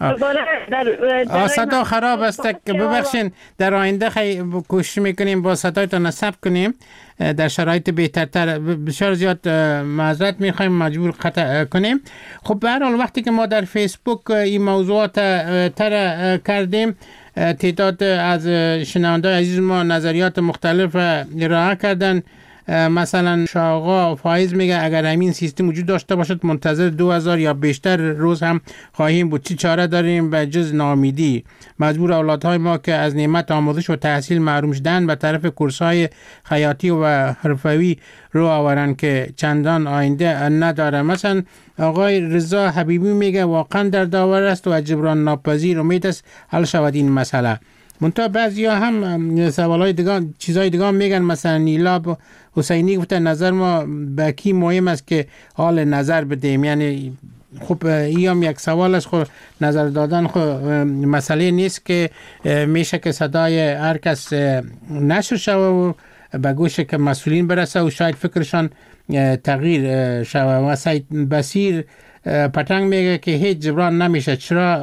صدا خراب است، ببخشین. در آینده کوشش میکنیم با صدایتان ثبت کنیم در شرایط بهترتر. بسیار زیاد معذرت میخوایم، مجبور قطع کنیم. خب به هر حال وقتی که ما در فیسبوک این موضوعات طرح کردیم، تعداد از شنوندگان عزیز ما نظریات مختلف ارائه کردن. مثلا شاقا فایز میگه اگر همین سیستم وجود داشته باشد منتظر 2000 یا بیشتر روز هم خواهیم بود. چی چاره داریم به جز ناامیدی؟ مجبور اولادهای ما که از نعمت آموزش و تحصیل محروم شدن به طرف کورس‌های خیاطی و حرفوی رو آورن که چندان آینده نداره. مثلا آقای رضا حبیبی میگه واقعا در داور است و جبران ناپذیر، امید است حل شود این مسئله. منتها بعضیا هم سوالای دیگه چیزای دیگه میگن. مثلا نیلا حسینی گفته نظر ما به کی مهم است که حال نظر بدیم. یعنی خب این هم یک سوال است. خب نظر دادن خب مسئله نیست که میشه که صدای هر کس نشر شود و به گوش که مسئولین برسه و شاید فکرشان تغییر شود. و سید بصیر پتنگ میگه که هیچ جبران نمیشه.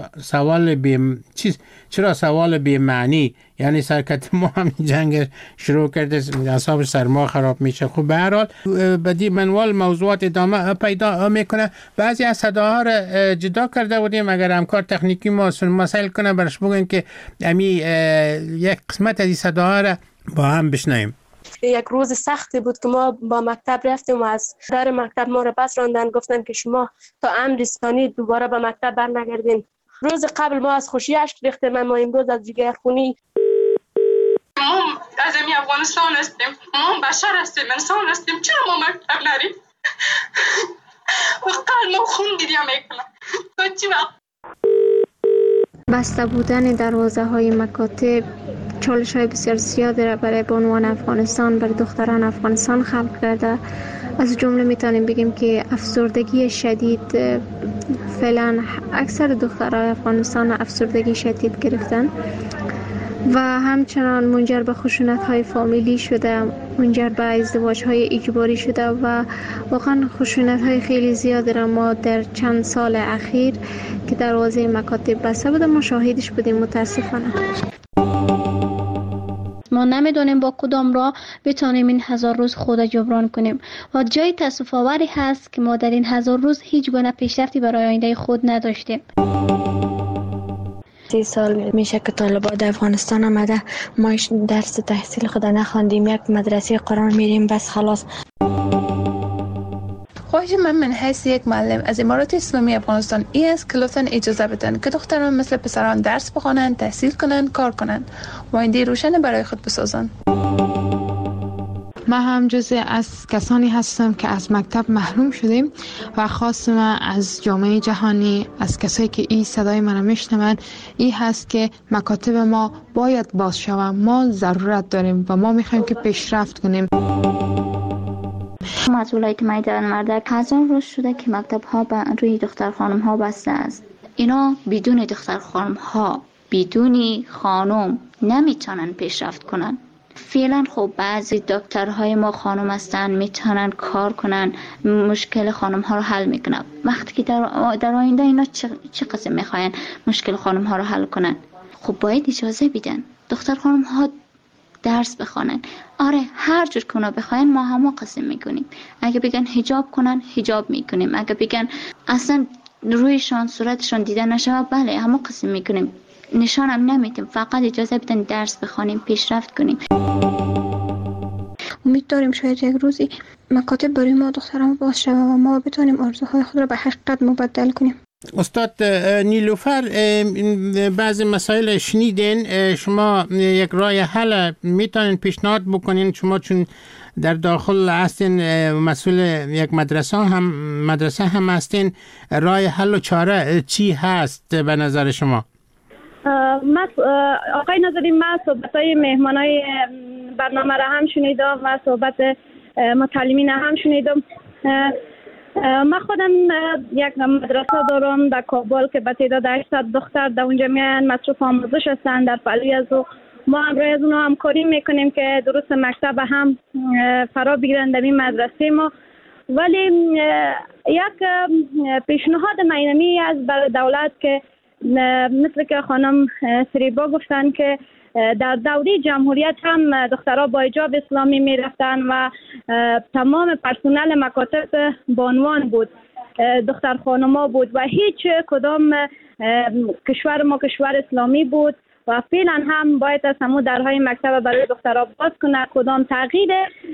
چرا سوال بی معنی؟ یعنی سرکت ما هم جنگ شروع کرده، اعصاب سرما خراب میشه. خب به هر حال بدی منوال موضوعات ادامه پیدا میکنه. بعضی از صداها را جدا کرده بودیم، اگر همکار تکنیکی ما مسائل کنه برش بگن که امی یک قسمت از این صداها را با هم بشنویم. یک روز سختی بود که ما با مکتب رفتیم و از در مکتب ما را پس راندن، گفتن که شما تا امر ثانی دوباره به مکتب برنگردین. روز قبل ما از خوشی اشک ریختیم، اما امروز از جگر خونی. ما از این افغانستان هستیم، ما بشر هستیم، انسان هستیم، چرا ما مکتب نریم؟ و قلب ما خون گریه میکنه تا چی وقت؟ بسته بودن دروازه های مکاتب چالش های بسیار زیادی را برای بانوان افغانستان، برای دختران افغانستان خلق کرده. از جمله میتونیم بگیم که افسردگی شدید، فعلا اکثر دخترای افغانستان افسردگی شدید گرفتن و همچنان منجر به خشونت های فامیلی شده، منجر به ازدواج های اجباری شده و واقعا خشونت های خیلی زیاد را ما در چند سال اخیر که دروازه مکاتب بسته بوده ما شاهدش بودیم متاسفانه. ما نمیدونیم با کدام راه بتونیم این 1000 روز خود جبران کنیم و جای تأسف آوری هست که ما در این 1000 روز هیچ گونه پیشرفتی برای آینده خود نداشتیم. 30 سال میشه که طالبان در افغانستان آمده، ما درس تحصیل خود نخواندیم، یک مدرسه قرآن میریم بس خلاص. خواهش من حیث یک معلم از امارات اسلامی افغانستان این است که لطفاً اجازه بدن که دختران مثل پسران درس بخوانند، تحصیل کنند، کار کنند و آینده روشن برای خود بسازند. من هم جزء از کسانی هستم که از مکتب محروم شدیم و خواست من از جامعه جهانی، از کسایی که این صدای من رو میشنون، این هست که مکاتب ما باید باز شود. ما ضرورت داریم و ما میخوایم که پیشرفت کنیم. از ولایت میدان مردک 1000 روز شده که مکتب ها روی دختر خانم ها بسته است. اینا بدون دختر خانم ها، بدون خانم نمیتونن پیشرفت کنن. فعلا خب بعضی دکترهای ما خانم هستن، میتونن کار کنن، مشکل خانم ها رو حل میکنن. وقتی که در آینده اینا چه قسم میخواین مشکل خانم ها رو حل کنن؟ خب باید اجازه بدن دختر خانم ها درس بخوانن. آره هر جور که اونا بخواین ما هم قسم میکنیم. اگه بگن حجاب کنن حجاب میکنیم، اگه بگن اصلا رویشان صورتشان دیده نشه بله همه قسم میکنیم. نشان هم نمیدیم، فقط اجازه بدن درس بخوانیم، پیشرفت کنیم. امید داریم شاید یک روزی مکاتب برای ما دختران باز شود و ما بتونیم آرزوهای خود را به حقیقت مبدل کنیم. استاد نیلوفر، بعضی مسائل شنیدین، شما یک راه حل میتونین پیشنهاد بکنین؟ شما چون در داخل هستین، مسئول یک مدرسه هم هستین، راه حل و چاره چی هست به نظر شما؟ آقای ناظری، من صحبت‌های مهمانای برنامه را هم شنیدم و صحبت متعلمین هم شنیدم. من خودم یک مدرسه دارم در کابل که به تعداد 800 دختر در اونجا میان مصروف آموزش هستند در پهلوی از ما همراه از اونها همکاری میکنیم که درست مکتب هم فرا بگیرن در این مدرسه ما. ولی یک پیشنهاد مینمی از دولت که مثل که خانم سریبا گفتن که در دوره جمهوریت هم دخترها با حجاب اسلامی می رفتن و تمام پرسنل مکاتب بانوان بود، دختر خانما بود و هیچ کدام کشور ما کشور اسلامی بود و فعلا هم باید از همون درهای مکتب برای دخترها باز کنه. کدام تغییر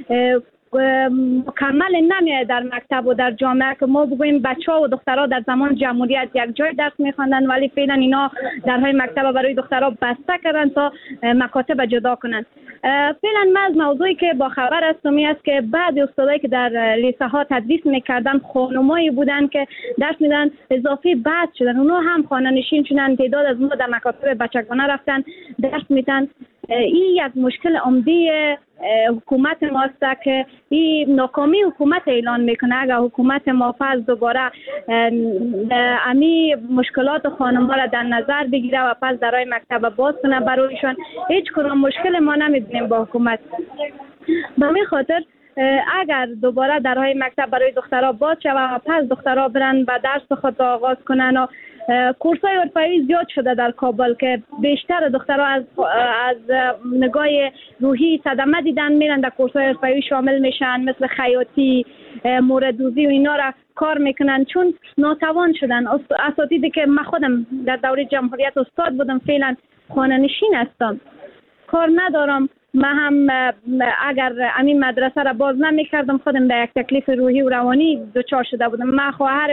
مکمل نمیاد در مکتب و در جامعه که ما بگوییم بچه‌ها و دخترها در زمان جمهوریت یک جای درس می‌خواندن ولی فعلا اینا درهای مکتب برای دخترها بسته کردن تا مکاتب جدا کنن. فعلا من از موضوعی که با خبر هستم این است که بعضی استادایی که در لیسه ها تدریس می‌کردن خانمایی بودن که درس میدن اضافی بعد شدن، اونها هم خانه نشین شدن، تعداد از اونها در مکاتب بچگانه رفتن درس میدن. این یک مشکل عمده حکومت ماست که این ناکامی حکومت اعلان میکنه. اگر حکومت ما فرض دوباره امی مشکلات خانم‌ها را در نظر بگیره و پس درهای مکتب باز کنه برایشان، هیچ کدام مشکل ما نمیبینیم با حکومت. به همین خاطر اگر دوباره درهای مکتب برای دخترها باز شود و پس دخترها برن و درس خود آغاز کنن و کورس‌های حرفه‌ای زیاد شده در کابل که بیشتر دخترها از نگاه روحی صدمه دیدن میرن در کورس‌های حرفه‌ای شامل میشن، مثل خیاطی، موردوزی و اینا را کار میکنن چون ناتوان شدن. اساتیدی که من خودم در دوره جمهوریت استاد بودم فعلا خانه نشین هستم، کار ندارم من هم اگر همین مدرسه را باز نمی کردم خودم در یک تکلیف روحی و روانی دچار شده بودم. من خواهر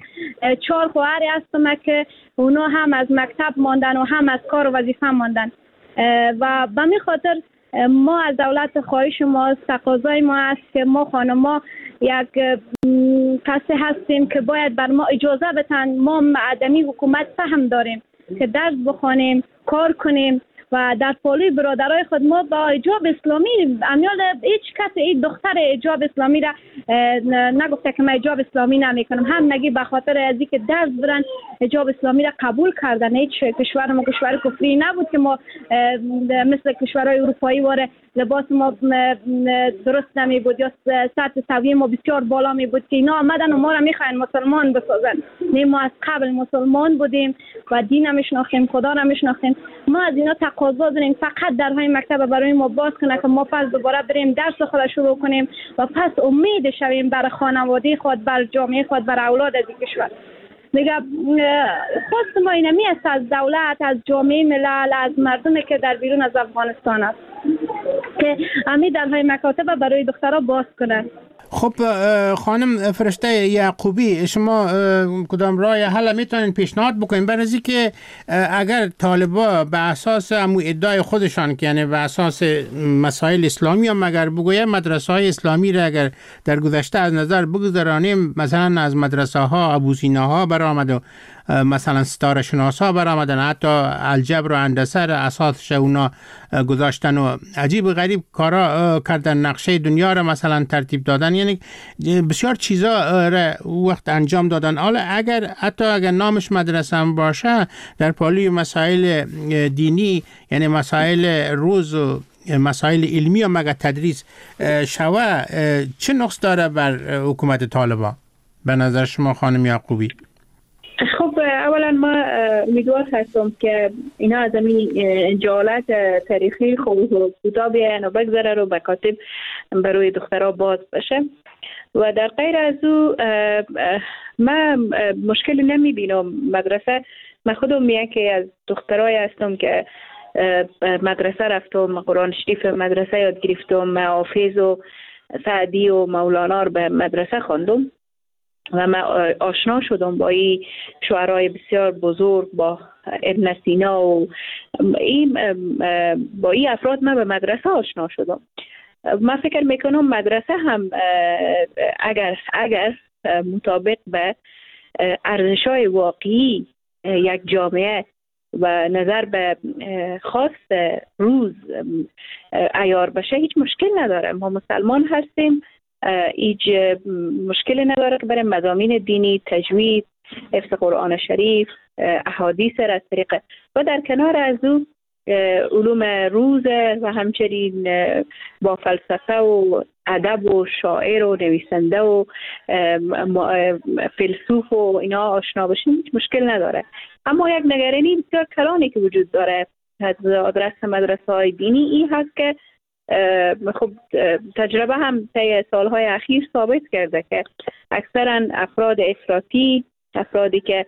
4 خواهری هستم که اونا هم از مکتب ماندن و هم از کار و وظیفه ماندن و به می خاطر ما از دولت خواهش ما تقاضای ما است که ما خانما یک کسی هستیم که باید بر ما اجازه بدن. ما معدمی حکومت فهم داریم که درس بخوانیم، کار کنیم و در پالوی برادرای خود ما با حجاب اسلامی امیال هیچ کس این دختر حجاب اسلامی را نگفته که من حجاب اسلامی نمیکنم. هم نگی به خاطر از اینکه درس برن حجاب اسلامی را قبول کردن. هیچ کشور ما کشور کفری نبود که ما مثل کشورهای اروپایی واره لباس ما درست نمی بود یا سطح سویه ما بسیار بالا می بود که اینا آمدن و ما را میخواین مسلمان بسازن. نه، ما از قبل مسلمان بودیم و دین هم میشناختیم، خدا را میشناختیم. ما از اینا تقاضا داریم فقط درهای مکتب برای ما باز کنه که ما پس دوباره بریم درس خود شروع کنیم و پس امید شویم بر خانواده خود، بر جامعه خود، بر اولاد از این کشور. دیگه خواست ما اینمی است از دولت، از جامعه ملل، از مردمی که در بیرون از افغانستان است که همین درهای مکاتب برای دخترها باز کنند. خب خانم فرشته یعقوبی، شما کدام راه حل میتونین پیشنهاد بکنین برای از که اگر طالبا به اساس همون ادعای خودشان که یعنی به اساس مسائل اسلامی هم اگر بگویم مدرسه های اسلامی را اگر در گذشته از نظر بگذارانیم، مثلا از مدرسه ها ابوسینا ها برآمد و مثلا ستاره شناسا برآمدن، حتی الجبر و هندسه را اساسش اونا گذاشتن و عجیب و غریب کارا کردن، نقشه دنیا را مثلا ترتیب دادن، یعنی بسیار چیزا را وقت انجام دادن. حالا اگر نامش مدرسه هم باشه در پالوی مسائل دینی یعنی مسائل روز و مسائل علمی و مگه تدریس شوه، چه نقص داره بر حکومت طالبان به نظر شما خانم یعقوبی؟ خب اولا ما امیدوار هستم که اینا از این جهالت تاریخی خوب کوتاه بیاین و بگذره رو مکاتب برای دخترها باز بشه و در غیر از او من مشکلی نمیبینم. مدرسه من خودم یکی از دخترای هستم که مدرسه رفتم، قرآن شریف مدرسه یاد گرفتم، حافظ و سعدی و مولانا رو به مدرسه خواندم و من آشنا شدم با این شعرهای بسیار بزرگ، با ابن سینا و با این افراد من به مدرسه آشنا شدم. من فکر میکنم مدرسه هم اگر مطابق به ارزش‌های واقعی یک جامعه و نظر به خواست روز عیار بشه هیچ مشکل نداره. ما مسلمان هستیم، هیچ مشکلی نداره که برای مضامین دینی، تجوید، حفظ قرآن شریف، احادیث را از طریق و در کنار از او علوم روز و همچنین با فلسفه و ادب و شاعر و نویسنده و فیلسوف و اینا آشنا بشیم هیچ مشکل نداره. اما یک نگرانی بسیار کلانی که وجود داره از آدرس مدرسه های دینی این هست که خب تجربه هم طی سالهای اخیر ثابت کرده که اکثرا افراد افراطی، افرادی که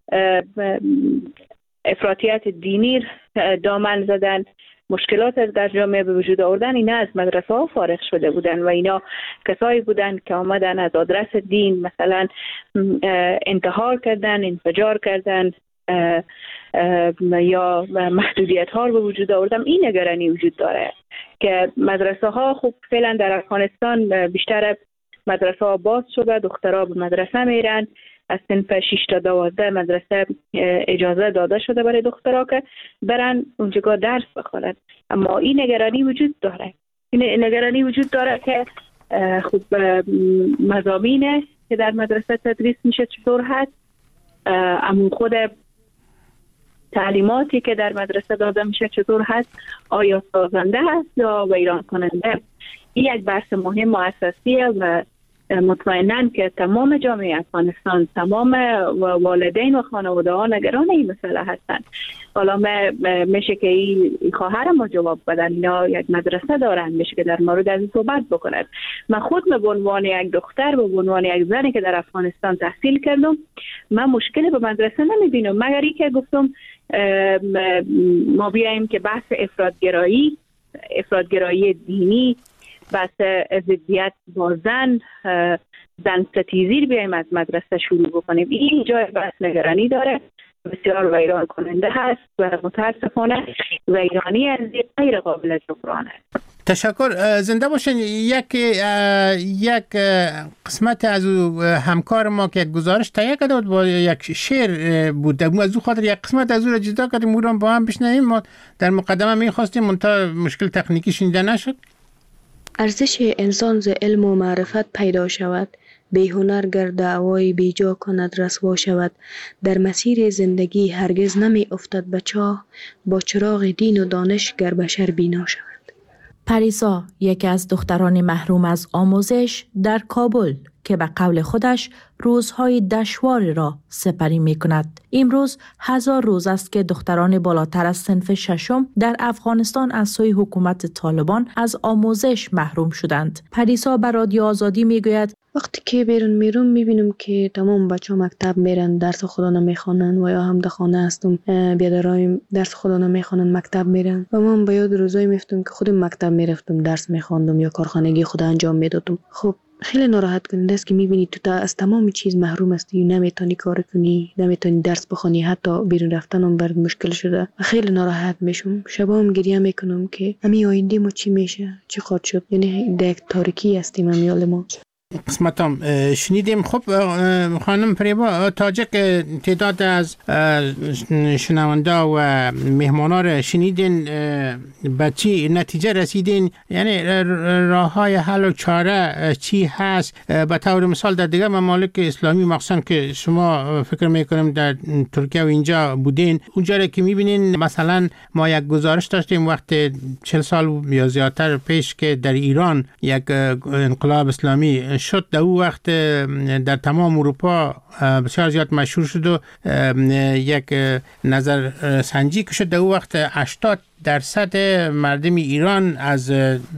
افراطیت دینی دامن زدن، مشکلات در جامعه به وجود آوردن، اینا از مدرسه ها فارغ شده بودن و اینا کسایی بودن که آمدن از آدرس دین مثلا انتحار کردن، انفجار کردن یا محدودیت ها رو به وجود آوردن. این نگرانی وجود داره که مدرسه ها خب فعلا در افغانستان بیشتر مدرسه ها باز شده، دخترها به مدرسه میرن، از صنف 6 تا 12 مدرسه اجازه داده شده برای دخترها که برن اونجا درس بخونن. اما این نگرانی وجود داره، این نگرانی وجود داره که خب مضامین که در مدرسه تدریس میشه چطور هست، اما خود تعلیماتی که در مدرسه داده میشه چطور هست، آیا سازنده هست یا ویران کننده. این یک بحث مهم و اساسیه و مطمئناً که تمام جامعه افغانستان، تمام والدین و خانواده ها نگران این مسئله هستند. حالا میشه که این خواهر ما جواب بدن، اینا یک مدرسه دارن، میشه که در مورد از این صحبت بکنند. من خود به عنوان یک دختر، به عنوان یک زنی که در افغانستان تحصیل کردم، من مشکلی به مدرسه نمیبینم، مگر اینکه گفتم ما بیاییم که بحث افراط‌گرایی افراطگرایی دینی، بحث ضدیت با زن ستیزی بیایم از مدرسه شروع بکنیم. این جای بحث نگرانی داره، بسیار ویران کننده هست و متاسفانه ویرانی از غیر قابل جبران است. تشکر. زنده باشین. یک قسمت از همکار ما که گزارش تهیه کرده با یک شعر بود، از او خاطر یک قسمت از او را جدا کردیم، او را با هم بشنویم. ما در مقدمه می‌خواستیم منتها مشکل تکنیکی شنیده نشد. ارزش انسان ز علم و معرفت پیدا شود، بی هنر گر دعوای بیجا کند رسوا شود. در مسیر زندگی هرگز نمی افتد به چاه، با چراغ دین و دانش گر بشر بینا شود. پریسا یکی از دختران محروم از آموزش در کابل که به قول خودش روزهای دشوار را سپری می کند. امروز 1000 روز است که دختران بالاتر از صنف ششم در افغانستان از سوی حکومت طالبان از آموزش محروم شدند. پریسا به رادیو آزادی می گوید وقتی که بیرون میرم میبینم که تمام بچه ها مکتب میرن، درس خدا نمیخوانن و یا هم در خانه هستم بیادرایم درس خدا نمیخوانن مکتب میرن و من به یاد روزایی میفتم که خودم مکتب میرفتم درس میخواندم یا کارخانگی خود انجام میدادم. خب خیلی ناراحت کننده است که میبینی تو از تمام چیز محروم هستی، نمیتونی کار کنی، نمیتونی درس بخونی، حتی بیرون رفتن هم برات مشکل شده و خیلی ناراحت میشم. شبا هم گریه میکنم که همین آینده ما چی میشه، چی خواهد شد. یعنی در یک تاریکی هستیم همیال ما. قسمت هم شنیدیم. خب خانم فریبا تاجک، تعداد از شنونده و مهمانان را شنیدین، به چی نتیجه رسیدین؟ یعنی راه های حل و چاره چی هست؟ به طور مثال در دیگر ممالک اسلامی مخصوصا که شما فکر میکنم در ترکیه و اینجا بودین، اونجا که میبینین مثلا ما یک گزارش داشتیم وقت 40 سال یا زیادتر پیش که در ایران یک انقلاب اسلامی شد، در اون وقت در تمام اروپا بسیار زیاد مشهور شد و یک نظر سنجی که شد، در اون وقت 80% مردم ایران از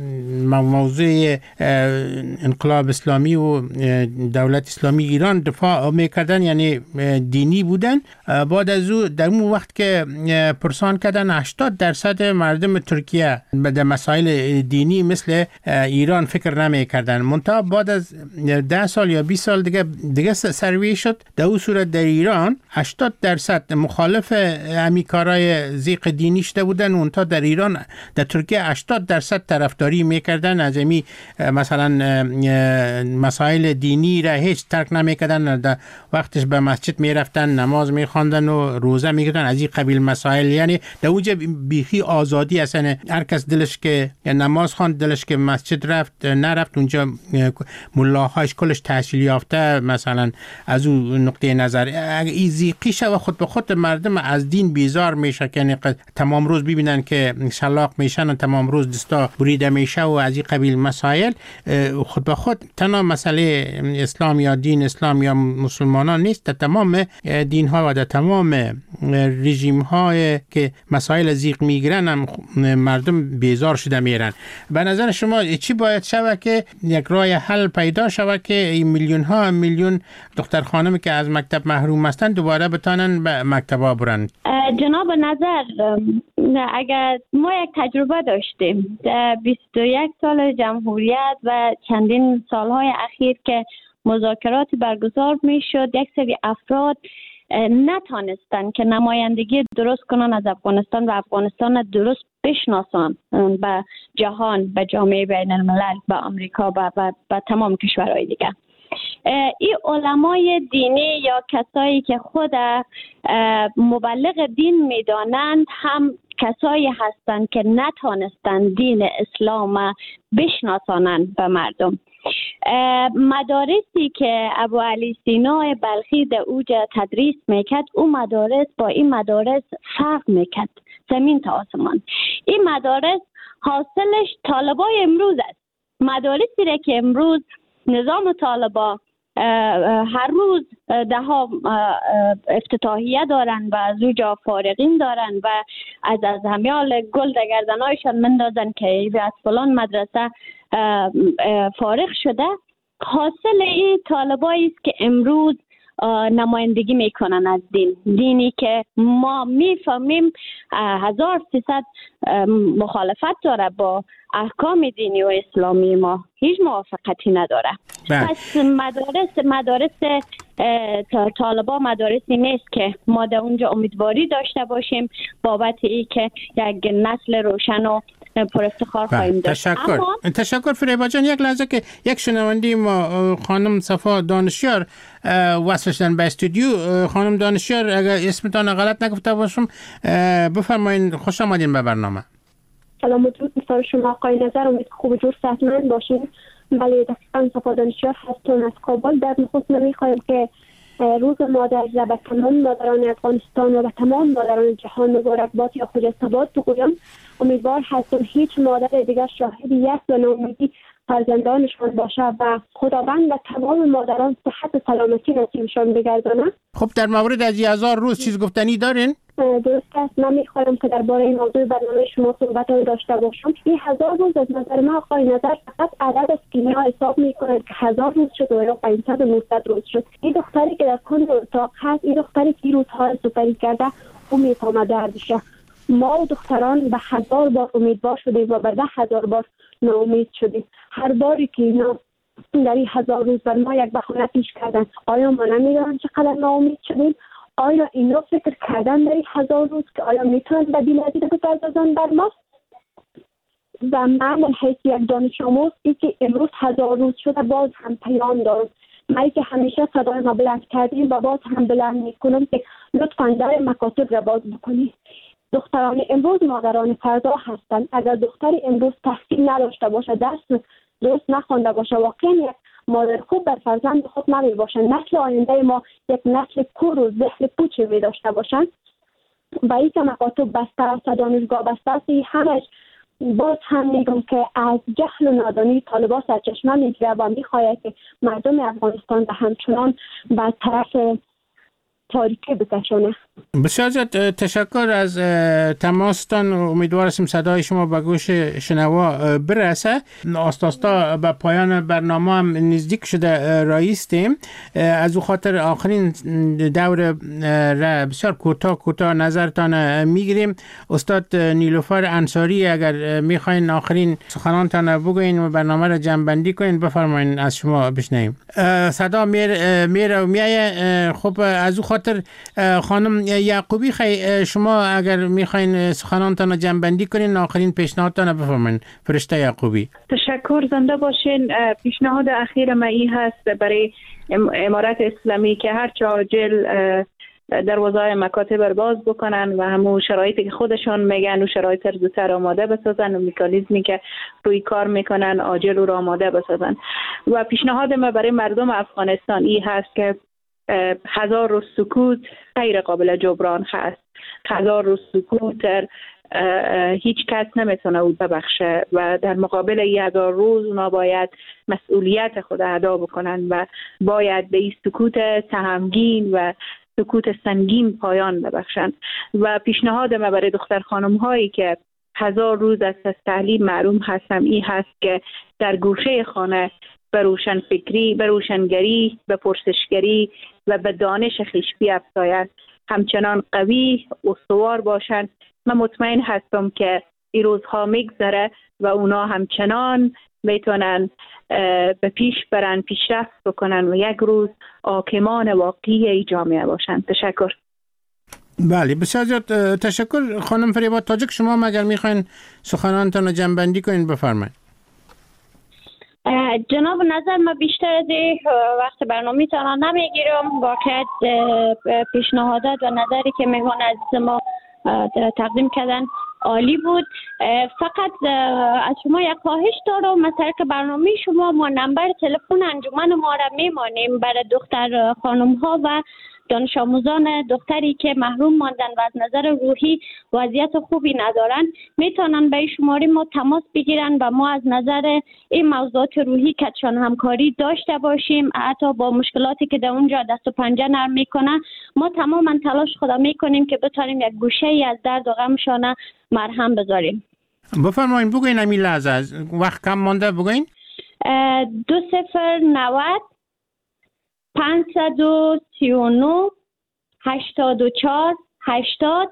موضوع انقلاب اسلامی و دولت اسلامی ایران دفاع میکردن، یعنی دینی بودن. بعد از او در اون وقت که پرسان کردن 80% مردم ترکیه به مسائل دینی مثل ایران فکر نمیکردن. منتها بعد از 10 سال یا 20 سال دیگه سروی شد، در اون صورت در ایران 80% مخالف همین کارهای زیق دینی شده بودن، تا در ایران در ترکیه 80% طرفداری میکردن از این مثلا مسائل دینی را هیچ ترک نمیکردن، در وقتش به مسجد میرفتن، نماز میخواندن و روزه میکردن، از این قبیل مسائل. یعنی در اونجا بیخی آزادی اصلا، هر کس دلش که نماز خواند، دلش که مسجد رفت نرفت، اونجا ملاهاش کلش تحصیل یافته مثلا از اون نقطه نظر این زیقی شو خود به خود مردم از دین بیزار میشه، یعنی تمام روز ببینن که شلاق میشن و تمام روز دستا بریده میشه و از این قبیل مسائل. خود به خود تنها مسئله اسلام یا دین اسلام یا مسلمانان نیست، در تمام دین ها و در تمام رژیم های که مسائل زیق میگیرن هم مردم بیزار شده میرن. به نظر شما چی باید شود که یک راه حل پیدا شود که این میلیون دختر خانمی که از مکتب محروم هستند دوباره بتانن به مکتبا برن؟ جناب نظر، اگر ما یک تجربه داشتیم در 21 سال جمهوریت و چندین سالهای اخیر که مذاکرات برگزار می شد، یک سری افراد نتانستن که نمایندگی درست کنن از افغانستان و افغانستان درست بشناسان به جهان، به جامعه بین الملل، به آمریکا و تمام کشورهای دیگه. این علمای دینی یا کسایی که خود مبلغ دین میدانند هم کسایی هستند که نتانستند دین اسلام بشناسانند به مردم. مدارسی که ابو علی سینا بلخی در اوجا تدریس میکرد، اون مدارس با این مدارس فرق میکرد زمین تا آسمان. این مدارس حاصلش طالبای امروز است. مدارسی را که امروز نظام طالبا هر روز ده ها افتتاحیه دارن و از اوجا فارغین دارن و از همیال گل در گردنهایشان مندازن که از فلان مدرسه فارغ شده، حاصل این طالبایی است که امروز نمایندگی میکنن از دینی که ما میفهمیم 1300 مخالفت داره با احکام دینی و اسلامی، ما هیچ موافقتی نداره. پس مدارس طالبان مدارسی نیست که ما در اونجا امیدواری داشته باشیم بابت ای که یک نسل روشن و پر افتخار خواهیم داشت. تشکر فریبا جان. یک لحظه که یک شنونده ما خانم صفا دانشیار وصل شدن به استودیو. خانم دانشیار اگر اسمتان غلط نگفته باشم بفرمایید. خوش آمدین به برنامه. سلام و درود مثال شما آقای نظر. امید که خوب جور صحتمند باشین. بله دقیقاً صفا دانشیار هستم از کابل. در نخست نمیخوایم که روز مادر را به تمام مادران افغانستان و به تمام مادران جهان مبارکباد یا خجست‌آباد بگویم. امیدوار هستم هیچ مادر دیگر شاهد یک و ناامیدی فرزندانشان باشه و خداوند و تمام مادران صحت و سلامتی نصیبشان بگردانه. خب در مورد از 1000 روز چیز گفتنی دارین؟ درست است. من میخوایم که درباره این موضوع برنامه شما صحبت داشته باشم. این 1000 روز از نظر من آقای نظر فقط عدد است که اینا حساب میکنند که 1000 روز شد و یا 500 و 900 روز شد. این دختری که در کند اتاق هست، این دختری که روزها سپری کرده، اون میفهمه دردشه. ما و دختران به 1000 بار امیدوار شدیم و به 10,000 بار ناامید شدیم. هر باری که اینا در این 1000 روز بر ما یک بهانه پیش کردن، آیا ما نمیدونم چقدر ناامید شدیم؟ آیا اینا فکر کردن در این 1000 روز که آیا میتونن بدیل از این بپردازن بر ما؟ و من حیث یک دانش آموز ای که امروز 1000 روز شده باز هم پیام دارم. من که همیشه صدای ما بلند کردیم و باز هم بلند میکنم که لطفاً در مکاتب را باز بکنید. دختران امروز مادران فردا هستند. اگر دختری امروز تحصیل نداشته باشه، درست نخوانده باشه، واقعا یک مادر خوب بر فرزند خود نمی باشه. نسل آینده ما یک نسل کور و ذهن پوچ می داشته باشند و این که مکاتب بسته است، دانشگاه بسته است. همش باز هم میگم که از جهل و نادانی طالبان سرچشمه میگیره و میخواهد که مردم افغانستان به همچنان به طرف تاریکی بکشونه. بسیار زیاد تشکر از تماستان. امیدوار هستیم صدای شما به گوش شنوا برسه. آستاستا به پایان برنامه هم نزدیک شده رایستیم. از او خاطر آخرین دور را بسیار کوتاه نظرتان میگیریم. استاد نیلوفر انصاری اگر میخواین آخرین سخنانتان بگوین و برنامه را جمع کنین بفرمایین، از شما بشنویم. صدا میره و میایه. خب از او خاطر خانم یعقوبی شما اگر میخواین سخنانتان رو جمع کنین آخرین پیشنهادتان بفرمایید. فرشته یعقوبی. تشکر، زنده باشین. پیشنهاد اخیر من این هست برای امارت اسلامی که هر چه عاجل دروازه‌های مکاتب رو باز بکنن و همون شرایطی که خودشان میگن و شرایط رو زودتر آماده بسازن و مکانیزمی که روی کار میکنن عاجل رو آماده بسازن. و پیشنهاد من برای مردم افغانستان این هست که 1000 روز سکوت غیر قابل جبران هست. 1000 روز سکوت هیچ کس نمیتونه او ببخشه و در مقابل 1000 روز اونا باید مسئولیت خود ادا بکنن و باید به این سکوت سهمگین و سکوت سنگین پایان ببخشند. و پیشنهاد من برای دختر خانم هایی که 1000 روز از تعلیم محروم هستم این هست که در گوشه خانه به روشن فکری، به روشنگری، به پرسشگری و به دانش خویش بیفزایند، همچنان قوی استوار باشند. من مطمئن هستم که این روزها میگذره و اونا همچنان میتونن به پیش برن، پیشرفت بکنن و یک روز حاکمان واقعی ای جامعه باشند. تشکر. بله بسیار زیاد تشکر. خانم فریبا تاجک شما مگر میخواین سخنانتان رو جمع بندی کنین بفرمایید. جناب نظر ما بیشتر از وقت برنامه تانا نمیگیرم. واقعیت پیشنهادات و نظری که میگن از ما تقدیم کردن عالی بود. فقط از شما یک خواهش دارم، مثلا که برنامه شما ما نمبر تلفن انجمن ما را میمانیم برای دختر خانم ها و دانش آموزان دختری که محروم ماندن و از نظر روحی وضعیت خوبی ندارن میتونن به شماره ما تماس بگیرن و ما از نظر این موضوعات روحی کتشان همکاری داشته باشیم. حتی با مشکلاتی که در اونجا دست و پنجه نرم میکنن ما تماما تلاش خدا میکنیم که بتونیم یک گوشه ای از درد و غمشان مرهم بذاریم. بفرمایید بگوین همین لحظه وقت کم مانده بگوین. 2090 539 84 80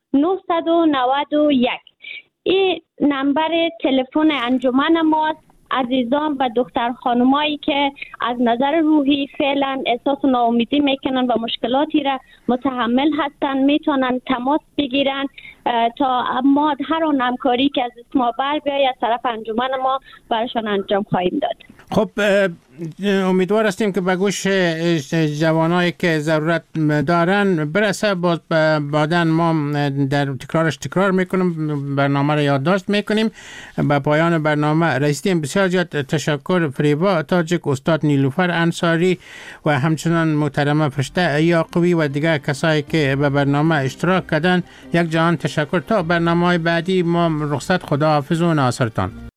991. این نمبر تلفن انجمن ماست. عزیزان و دختر خانمایی که از نظر روحی فعلا احساس ناامیدی میکنن و مشکلاتی را متحمل هستن میتونن تماس بگیرن تا ما هر آن همکاری که از ما بر بیاید از طرف انجمن ما برشان انجام خواهیم داد. خب امیدوار هستیم که به گوش جوانایی که ضرورت دارن برسه. بعداً ما در تکرار میکنیم، برنامه را یادداشت میکنیم. به پایان برنامه رسیدیم. بسیار زیاد تشکر فریبا تاجک، استاد نیلوفر انصاری و همچنان محترمه فرشته یعقوبی و دیگر کسایی که به برنامه اشتراک کردن. یک جهان تشکر. تا برنامه‌های بعدی ما رخصت. خدا حافظ و ناصرتان.